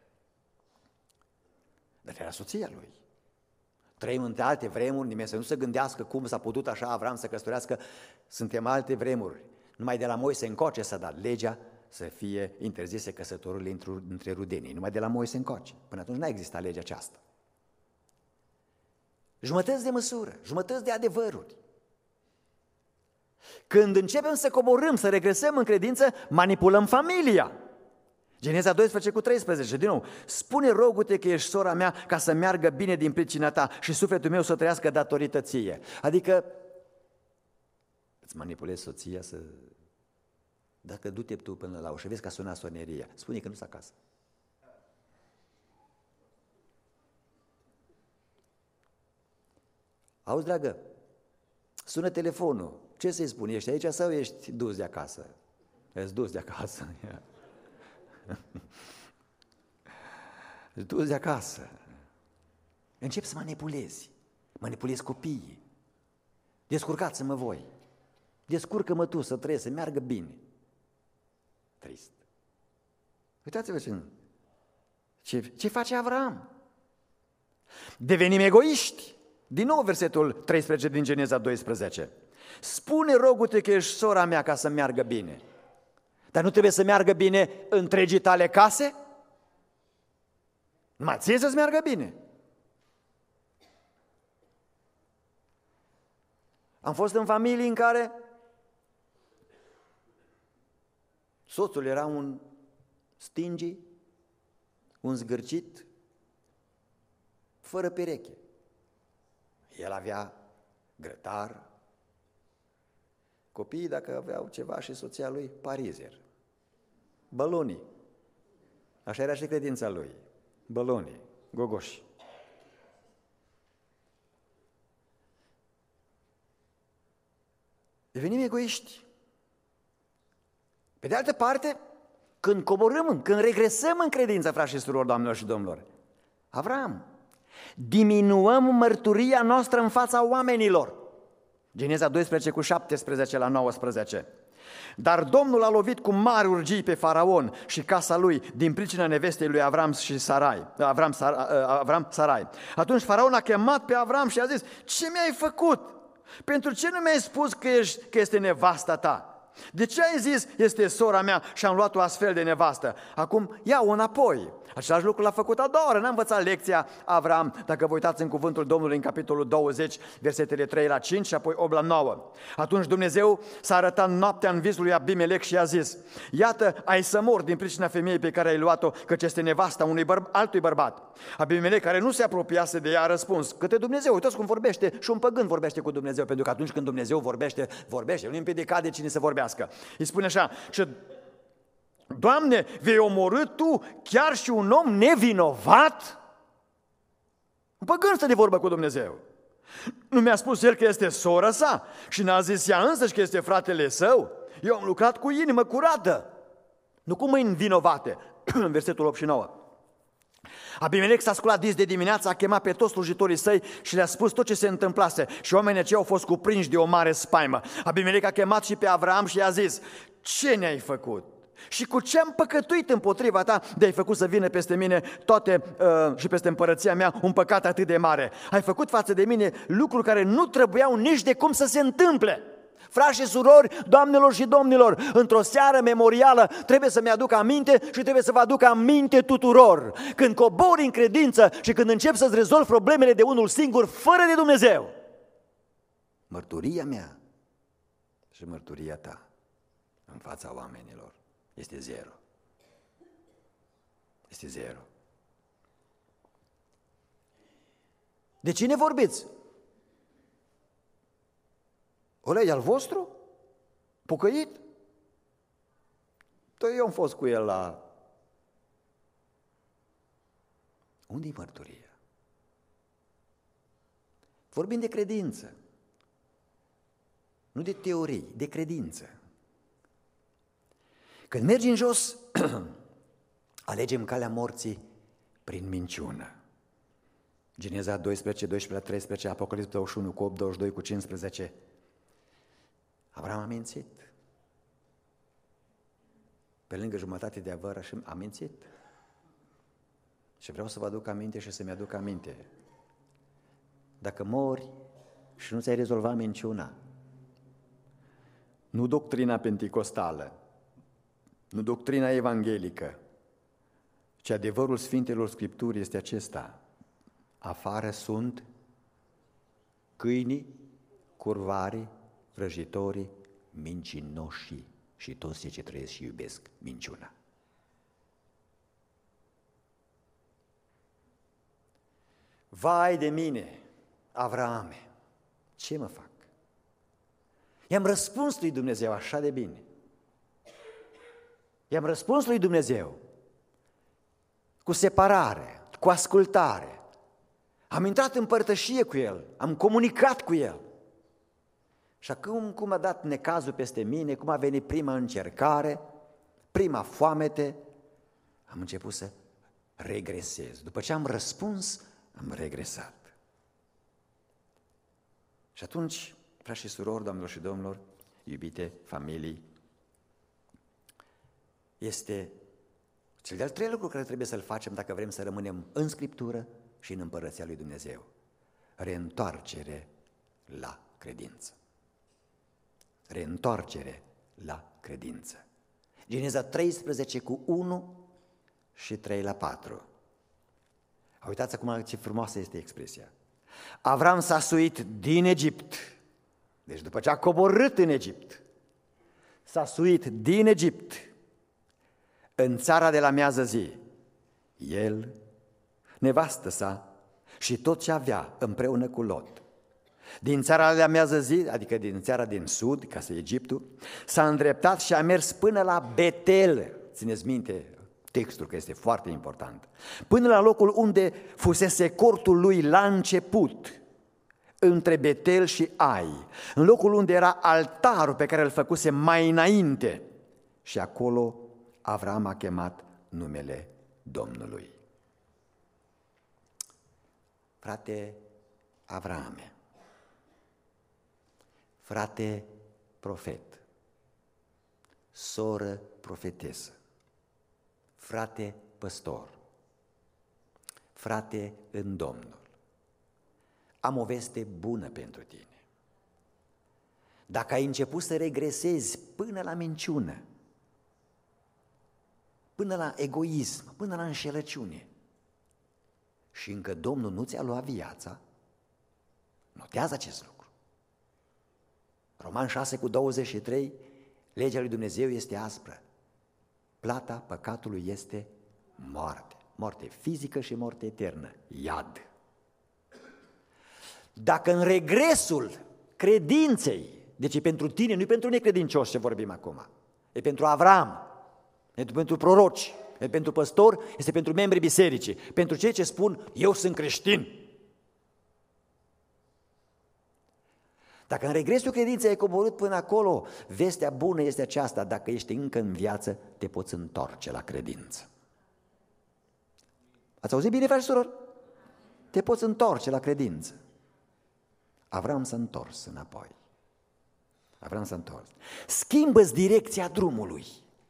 Dar era soția lui. Trăim între alte vremuri, nimeni să nu se gândească cum s-a putut așa Avram să căsătorească. Suntem alte vremuri. Numai de la Moise încoace s-a dat legea să fie interzise căsătorile între rudenii. Numai de la Moise încoace. Până atunci n-a existat legea aceasta. Jumătăți de măsură, jumătăți de adevăruri. Când începem să coborâm, să regresăm în credință, manipulăm familia. Geneza doisprezece cu treisprezece, din nou, spune, rogu-te că ești sora mea ca să meargă bine din pricina ta și sufletul meu să trăiască datorită ție. Adică îți manipulezi soția să... Dacă du-te tu până la ușă, vezi că a sunat soneria, spune că nu s-a acasă. Auzi, dragă, sună telefonul, ce să-i spun, ești aici sau ești dus de acasă? Ești dus de acasă. Ești dus de acasă. Începi să manipulezi, manipulezi copiii. Descurcați-mă voi, descurcă-mă tu să trăiesc, să meargă bine. Trist. Uitați-vă ce, ce, ce face Avram. Devenim egoiști. Din nou versetul treisprezece din Geneza doisprezece. Spune rogul-te că ești sora mea ca să meargă bine. Dar nu trebuie să meargă bine întregii tale case? Numai ție să-ți meargă bine. Am fost în familii în care soțul era un stingi, un zgârcit, fără pereche. El avea grătar, copiii, dacă aveau ceva, și soția lui, parizer, bălonii. Așa era și credința lui, bălonii, gogoși. Devenim egoiști. Pe de altă parte, când coborâm, când regresăm în credință, frați și surori, doamnelor și domnilor, Avram, diminuăm mărturia noastră în fața oamenilor. Geneza doisprezece cu șaptesprezece la nouăsprezece. Dar Domnul a lovit cu mari urgii pe Faraon și casa lui din pricina nevestei lui Avram și Sarai. Avram, Avram, Sarai. Atunci Faraon a chemat pe Avram și a zis: ce mi-ai făcut? Pentru ce nu mi-ai spus că, ești, că este nevasta ta? De ce ai zis este sora mea și am luat-o astfel de nevastă? Acum ia-o înapoi. Același lucru l-a făcut a doua oră. N-a învățat lecția Avram, dacă vă uitați în cuvântul Domnului în capitolul douăzeci, versetele trei la cinci și apoi opt la nouă. Atunci Dumnezeu s-a arătat noaptea în visul lui Abimelec și i-a zis: iată, ai să mor din pricina femeii pe care ai luat-o, căci este nevasta unui bărb- altui bărbat. Abimelec, care nu se apropiase de ea, a răspuns: către Dumnezeu. Uitați cum vorbește, și un păgân vorbește cu Dumnezeu, pentru că atunci când Dumnezeu vorbește, vorbește, nu împiedicat de cine să vorbească. Îi spune așa: și Doamne, vei omorî Tu chiar și un om nevinovat? Un păgân stă de vorbă cu Dumnezeu. Nu mi-a spus el că este sora sa și n-a zis ea însăși că este fratele său? Eu am lucrat cu inimă curată, nu cu mâini vinovate. În versetul opt și nouă. Abimelec s-a sculat dis de dimineață, a chemat pe toți slujitorii săi și le-a spus tot ce se întâmplase. Și oamenii aceia au fost cuprinși de o mare spaimă. Abimelec a chemat și pe Avram și i-a zis: ce ne-ai făcut? Și cu ce am păcătuit împotriva ta de ai făcut să vină peste mine toate uh, și peste împărăția mea un păcat atât de mare? Ai făcut față de mine lucruri care nu trebuiau nici de cum să se întâmple. Frați și surori, doamnelor și domnilor, într-o seară memorială trebuie să-mi aduc aminte și trebuie să vă aduc aminte tuturor. Când cobori în credință și când începi să-ți rezolvi problemele de unul singur, fără de Dumnezeu, mărturia mea și mărturia ta în fața oamenilor este zero. Este zero. De cine vorbiți? Ăla e al vostru? Pocăit? Tot eu am fost cu el la... Unde-i mărturia? Vorbim de credință. Nu de teorii, de credință. Când mergi în jos, alegem calea morții prin minciună. Geneza doisprezece, doisprezece la treisprezece, Apocalipsa douăzeci și unu cu opt, douăzeci și doi cu cincisprezece. Avram a mințit. Pe lângă jumătate de adevăr a mințit. Și vreau să vă aduc aminte și să-mi aduc aminte. Dacă mori și nu ți-ai rezolvat minciuna, nu doctrina penticostală, nu doctrina evanghelică, ci adevărul Sfintelor Scripturi este acesta: afară sunt câinii, curvarii, vrăjitorii, mincinoșii și toți cei ce trăiesc și iubesc minciuna. Vai de mine, Avrame, ce mă fac? I-am răspuns lui Dumnezeu așa de bine. I-am răspuns lui Dumnezeu cu separare, cu ascultare. Am intrat în părtășie cu El, am comunicat cu El. Și acum cum a dat necazul peste mine, cum a venit prima încercare, prima foamete, am început să regresez. După ce am răspuns, am regresat. Și atunci, frați și surori, doamnelor și domnilor, iubite familii, este Cel de-al treilea lucru care trebuie să-l facem dacă vrem să rămânem în Scriptură și în Împărăția lui Dumnezeu. Reîntoarcere la credință. Reîntoarcere la credință. Geneza treisprezece cu unu și trei la patru. Uitați acum ce frumoasă este expresia. Avram s-a suit din Egipt. Deci după ce a coborât în Egipt, s-a suit din Egipt în țara de la miază zi. El, nevastă sa și tot ce avea împreună cu Lot. Din țara de la miază zi, adică din țara din sud, ca să Egiptul, s-a îndreptat și a mers până la Betel. Țineți minte textul, că este foarte important. Până la locul unde fusese cortul lui la început, între Betel și Ai, în locul unde era altarul pe care îl făcuse mai înainte. Și acolo Avram a chemat numele Domnului. Frate Avrame, frate profet, soră profetesă, frate păstor, frate în Domnul, am o veste bună pentru tine. Dacă ai început să regresezi până la minciună, până la egoism, până la înșelăciune și încă Domnul nu ți-a luat viața, notează acest lucru. Roman șase cu douăzeci și trei, legea lui Dumnezeu este aspră. Plata păcatului este moarte. Moarte fizică și moarte eternă. Iad. Dacă în regresul credinței, deci e pentru tine, nu e pentru necredincioși ce vorbim acum, e pentru Avram, e pentru proroci, e pentru păstori, este pentru membrii bisericii, pentru cei ce spun, eu sunt creștin. Dacă în regresul credinței ai coborât până acolo, vestea bună este aceasta, dacă ești încă în viață, te poți întoarce la credință. Ați auzit bine, frați și surori? Te poți întoarce la credință. Avram s-a întors înapoi. Avram s-a întors. Schimbă-ți direcția drumului.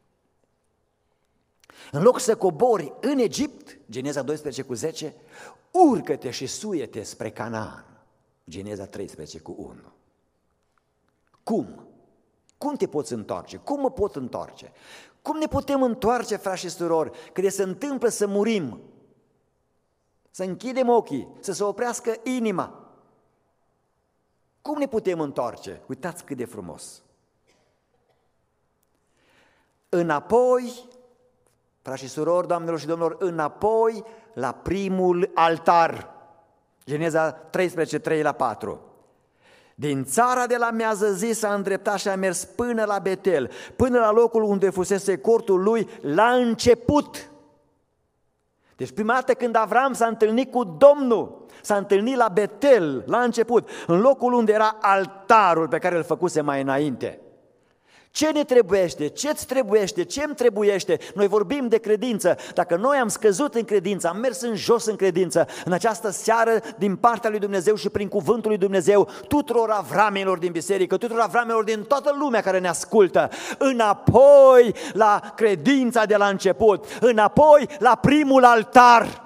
În loc să cobori în Egipt, Geneza doisprezece cu zece, urcă-te și suie-te spre Canaan. Geneza treisprezece cu unu. Cum? Cum te poți întoarce? Cum mă pot întoarce? Cum ne putem întoarce, frați și surori, când se întâmplă să murim? Să închidem ochii, să se oprească inima. Cum ne putem întoarce? Uitați cât de frumos. Înapoi, frați și surori, doamnelor și domnilor, înapoi la primul altar. Geneza treisprezece, trei la patru. Din țara de la miază zi s-a îndreptat și a mers până la Betel, până la locul unde fusese cortul lui la început. Deci prima dată când Avram s-a întâlnit cu Domnul, s-a întâlnit la Betel, la început, în locul unde era altarul pe care îl făcuse mai înainte. Ce ne trebuiește? Ce-ți trebuiește? Ce-mi trebuiește? Noi vorbim de credință. Dacă noi am scăzut în credință, am mers în jos în credință, în această seară, din partea lui Dumnezeu și prin cuvântul lui Dumnezeu, tuturor avramelor din biserică, tuturor avramelor din toată lumea care ne ascultă, înapoi la credința de la început, înapoi la primul altar,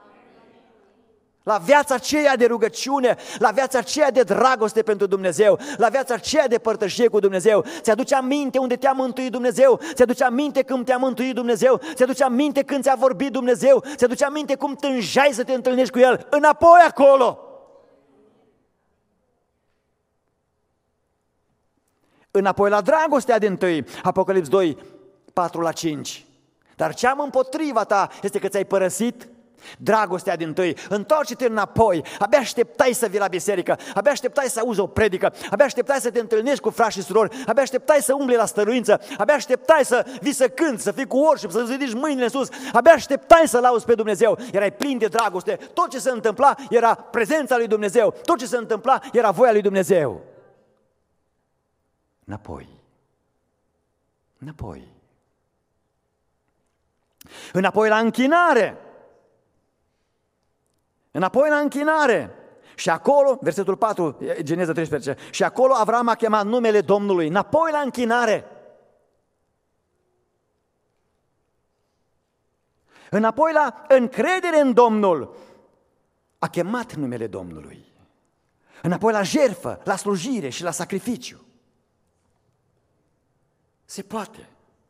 la viața aceea de rugăciune, la viața aceea de dragoste pentru Dumnezeu, la viața aceea de părtășie cu Dumnezeu. Ți-aduce aminte unde te-a mântuit Dumnezeu? Ți-aduce aminte când te-a mântuit Dumnezeu? Ți-aduce aminte când ți-a vorbit Dumnezeu? Ți-aduce aminte cum tânjai să te întâlnești cu El? Înapoi acolo! Înapoi la dragostea dintâi, Apocalips doi, patru la cinci. Dar ce am împotriva ta este că ți-ai părăsit dragostea dintâi. Întoarce-te înapoi. Abia așteptai să vii la biserică, abia așteptai să auzi o predică, abia așteptai să te întâlnești cu frați și surori, abia așteptai să umbli la stăruință, abia așteptai să vii să cânți, să fii cu worship, să ridici mâinile în sus, abia așteptai să lauzi pe Dumnezeu. Erai plin de dragoste. Tot ce se întâmpla era prezența lui Dumnezeu. Tot ce se întâmpla era voia lui Dumnezeu. Înapoi. Înapoi. Înapoi la închinare. Înapoi la închinare. Și acolo, versetul patru, Geneza treisprezece, și acolo Avram a chemat numele Domnului. Înapoi la închinare. Înapoi la încredere în Domnul. A chemat numele Domnului. Înapoi la jertfă, la slujire și la sacrificiu. Se poate.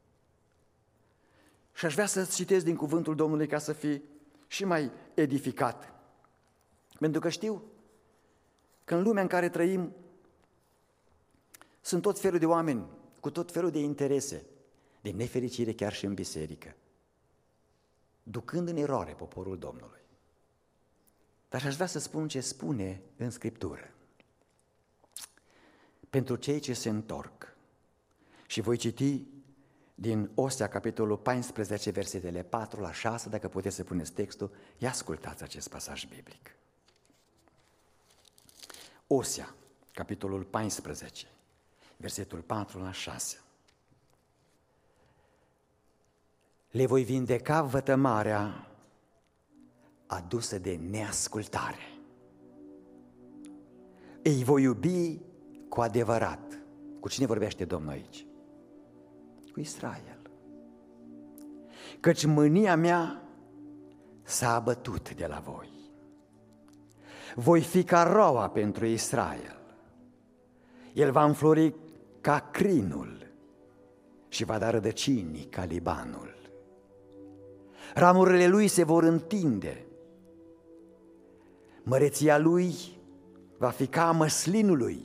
Și aș vrea să citesc din cuvântul Domnului ca să fii și mai edificat. Pentru că știu că în lumea în care trăim sunt tot felul de oameni cu tot felul de interese, de nefericire chiar și în biserică, ducând în eroare poporul Domnului. Dar aș vrea să spun ce spune în Scriptură. Pentru cei ce se întorc. Și voi citi din Osea, capitolul paisprezece, versetele patru la șase, dacă puteți să puneți textul, ia ascultați acest pasaj biblic. Osea, capitolul paisprezece, versetul patru la șase. Le voi vindeca vătămarea adusă de neascultare. Îi voi iubi cu adevărat. Cu cine vorbește Domnul aici? Cu Israel. Căci mânia mea s-a abătut de la voi. Voi fi ca roa pentru Israel. El va înflori ca crinul și va da rădăcini ca Libanul. Ramurile lui se vor întinde. Măreția lui va fi ca a măslinului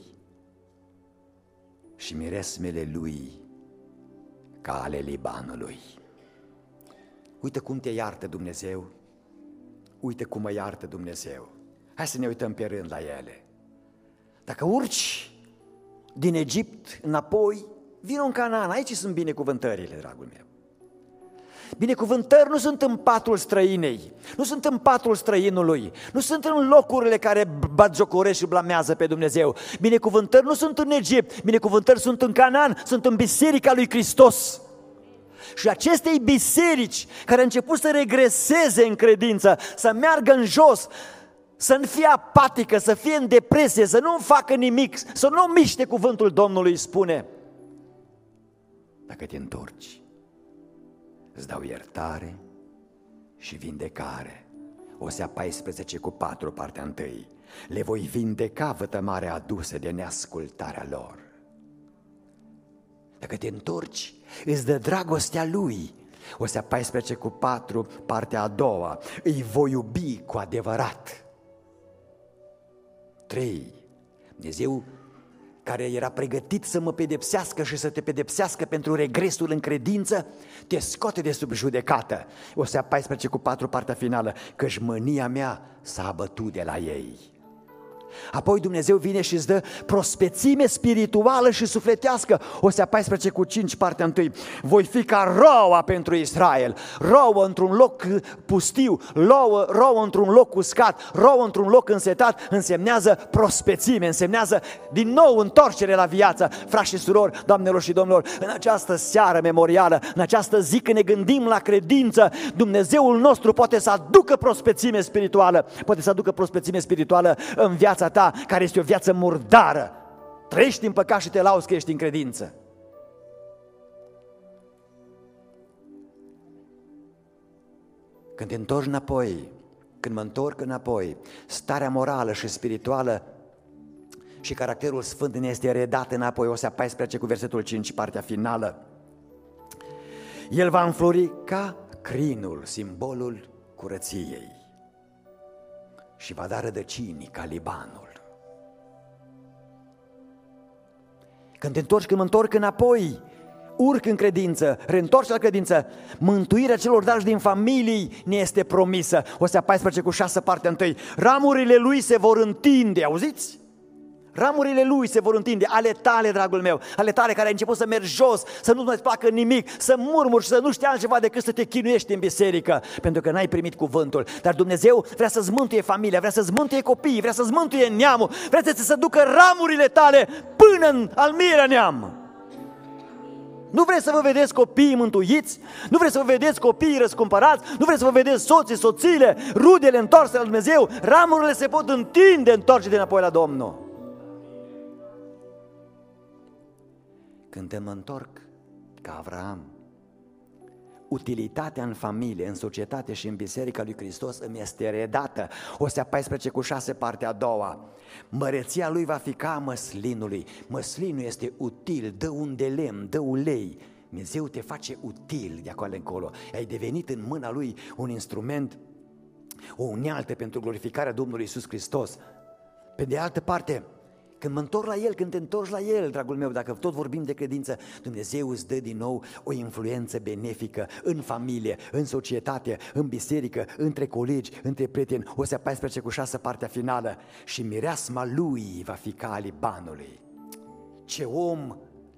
și miresmele lui ca ale Libanului. Uite cum te iartă Dumnezeu, uite cum mă iartă Dumnezeu. Hai să ne uităm pe rând la ele. Dacă urci din Egipt înapoi, vino în Canaan, aici sunt binecuvântările, dragul meu. Binecuvântări nu sunt în patul străinei, nu sunt în patul străinului, nu sunt în locurile care batjocoresc și blamează pe Dumnezeu. Binecuvântări nu sunt în Egipt, binecuvântări sunt în Canaan, sunt în biserica lui Hristos. Și acestei biserici care a început să regreseze în credință, să meargă în jos, să nu fie apatică, să fie în depresie, să nu facă nimic, să nu miște cuvântul Domnului, spune: dacă te întorci, îți dau iertare și vindecare. Osea paisprezece cu patru, partea întâi. Le voi vindeca vătămarea adusă de neascultarea lor. Dacă te întorci, îți dă dragostea lui. Osea paisprezece cu patru, partea a doua. Îi voi iubi cu adevărat. trei. Dumnezeu, care era pregătit să mă pedepsească și să te pedepsească pentru regresul în credință, te scoate de sub judecată. Osea paisprezece cu patru, partea finală. Căci mânia mea s-a abătut de la ei. Apoi Dumnezeu vine și îți dă prospețime spirituală și sufletească. Osea paisprezece cu cinci, partea întâi. Voi fi ca roa pentru Israel. Roa într-un loc pustiu, roa, roa într-un loc uscat, roa într-un loc însetat, însemnează prospețime, însemnează din nou întoarcere la viață. Frați și surori, doamnelor și domnilor, în această seară memorială, în această zi când ne gândim la credință, Dumnezeul nostru poate să aducă prospețime spirituală, poate să aducă prospețime spirituală în viața ta, care este o viață murdară. Trăiești în păcat și te lauzi că ești în credință. Când te întorci înapoi, când mă întorc înapoi, starea morală și spirituală și caracterul sfânt ne este redat înapoi. Osea paisprezece cu versetul cinci, partea finală. El va înflori ca crinul, simbolul curăției, și va da rădăcini ca Libanul. Când te întorci, când mă întorc înapoi, urc în credință, reîntorci la credință, mântuirea celor dați din familii ne este promisă. Osea paisprezece cu șase, partea întâi. Ramurile lui se vor întinde, auziți? Ramurile lui se vor întinde, ale tale, dragul meu, ale tale care ai început să mergi jos, să nu-ți mai placă nimic, să murmuri și să nu știi altceva decât să te chinuiești în biserică, pentru că n-ai primit cuvântul. Dar Dumnezeu vrea să-ți mântuie familia, vrea să-ți mântuie copiii, vrea să-ți mântuie neamul, vrea să-ți să ducă ramurile tale până în almirea neam. Nu vreți să vă vedeți copiii mântuiți? Nu vreți să vă vedeți copiii răscumpărați? Nu vreți să vă vedeți soții, soțiile, rudele întoarse la Dumnezeu? Ramurile se pot întinde, întoarce de înapoi la Domnul. Când mă întorc ca Avraam, utilitatea în familie, în societate și în Biserica lui Hristos îmi este redată. Osea paisprezece cu șase, partea a doua. Măreția lui va fi ca măslinului. Măslinul este util, dă un de lemn, dă ulei. Dumnezeu te face util de acolo încolo. Ai devenit în mâna lui un instrument, o unealtă pentru glorificarea Domnului Iisus Hristos. Pe de altă parte, când mă întorc la El, când te întorci la El, dragul meu, dacă tot vorbim de credință, Dumnezeu îți dă din nou o influență benefică în familie, în societate, în biserică, între colegi, între prieteni. Osea paisprezece cu șase, partea finală. Și mireasma lui va fi ca a Libanului. Ce om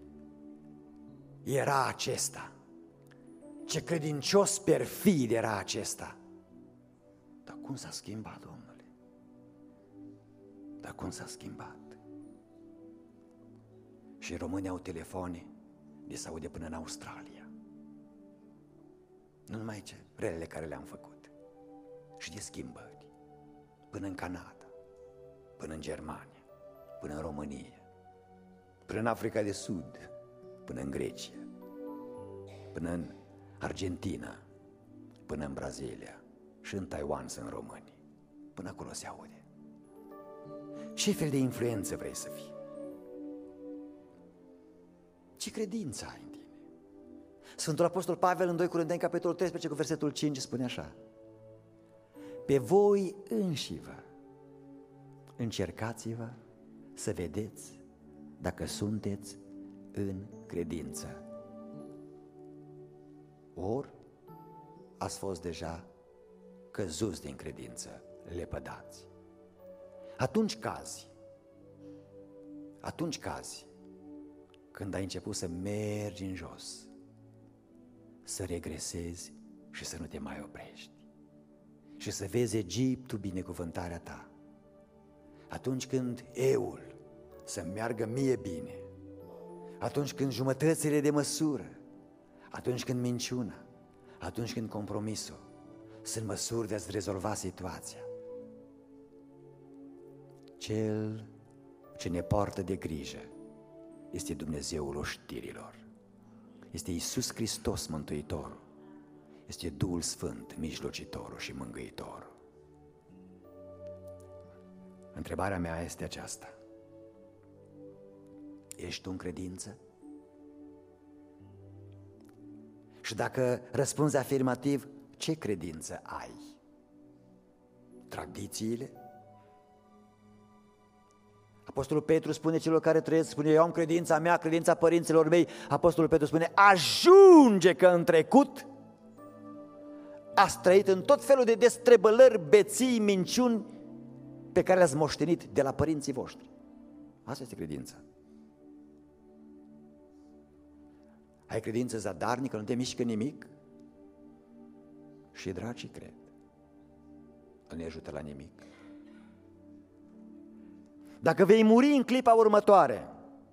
era acesta! Ce credincios perfid era acesta! Dar cum s-a schimbat, Domnule? Dar cum s-a schimbat? Și românii au telefoane de se aude până în Australia. Nu numai ce, relele care le-am făcut. Și de schimbări. Până în Canada, până în Germania, până în România, până în Africa de Sud, până în Grecia, până în Argentina, până în Brazilia și în Taiwan sunt români. Până acolo se aude. Ce fel de influență vrei să fii? Ce credință ai în tine? Sfântul Apostol Pavel în doi Corinteni, capitolul treisprezece, cu versetul cinci, spune așa: pe voi înșivă încercați-vă să vedeți dacă sunteți în credință. Ori ați fost deja căzuți din credință, lepădați. Atunci cazi, atunci cazi, când ai început să mergi în jos, să regresezi și să nu te mai oprești și să vezi Egiptul, binecuvântarea ta. Atunci când eul să meargă mie bine, atunci când jumătățile de măsură, atunci când minciuna, atunci când compromisul sunt măsuri de a-ți rezolva situația. Cel ce ne poartă de grijă este Dumnezeul oștirilor, este Iisus Hristos Mântuitorul, este Duhul Sfânt, mijlocitorul și mângâitorul. Întrebarea mea este aceasta: ești tu în credință? Și dacă răspunzi afirmativ, ce credință ai? Tradițiile? Apostolul Petru spune celor care trăiesc, spune: eu am credința mea, credința părinților mei. Apostolul Petru spune: ajunge că în trecut ați trăit în tot felul de destrebălări, beții, minciuni pe care le-ați moștenit de la părinții voștri. Asta este credința. Ai credință zadarnică, nu te mișcă nimic? Și dracii cred, nu ne ajută la nimic. Dacă vei muri în clipa următoare,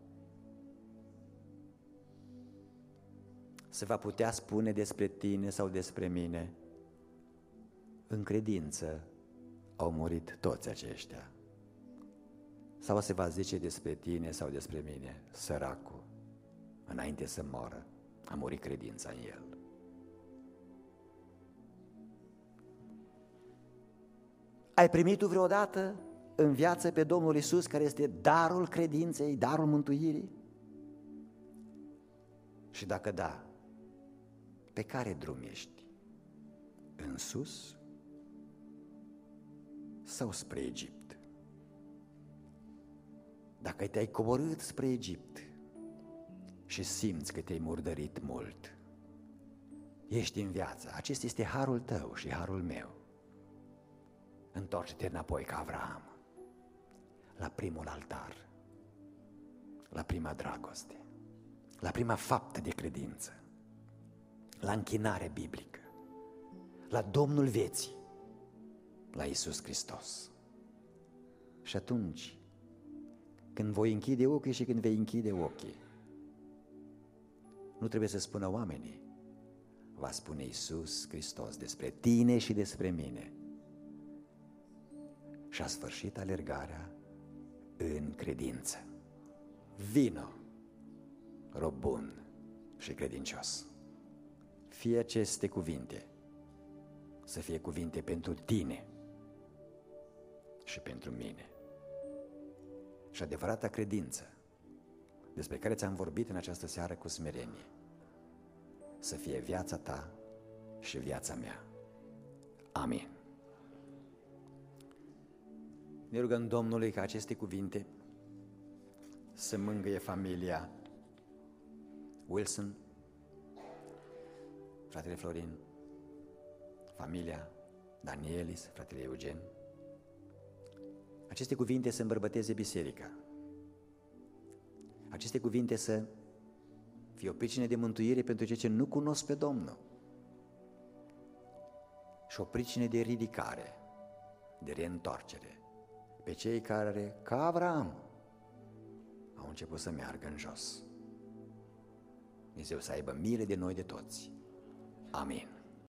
se va putea spune despre tine sau despre mine: în credință au murit toți aceștia. Sau se va zice despre tine sau despre mine: săracul, înainte să moară, a murit credința în el. Ai primit tu vreodată în viață pe Domnul Iisus, care este darul credinței, darul mântuirii? Și dacă da, pe care drum ești? În sus sau spre Egipt? Dacă te-ai coborât spre Egipt și simți că te-ai murdărit mult, ești în viață, acesta este harul tău și harul meu. Întoarce-te înapoi ca Avraam, la primul altar, la prima dragoste, la prima faptă de credință, la închinare biblică, la Domnul vieții, la Iisus Hristos. Și atunci, când voi închide ochii și când vei închide ochii, nu trebuie să spună oamenii, va spune Iisus Hristos despre tine și despre mine: și-a sfârșit alergarea în credință. Vino, rob bun și credincios, fie aceste cuvinte să fie cuvinte pentru tine și pentru mine. Și adevărata credință despre care ți-am vorbit în această seară cu smerenie să fie viața ta și viața mea. Amin. Ne rugăm Domnului ca aceste cuvinte să mângâie familia Wilson, fratele Florin, familia Danielis, fratele Eugen. Aceste cuvinte să îmbărbăteze biserica. Aceste cuvinte să fie o pricină de mântuire pentru cei ce nu cunosc pe Domnul și o pricină de ridicare, de reîntoarcere pe cei care, ca Avram, au început să meargă în jos. Dumnezeu să aibă milă de noi de toți. Amin.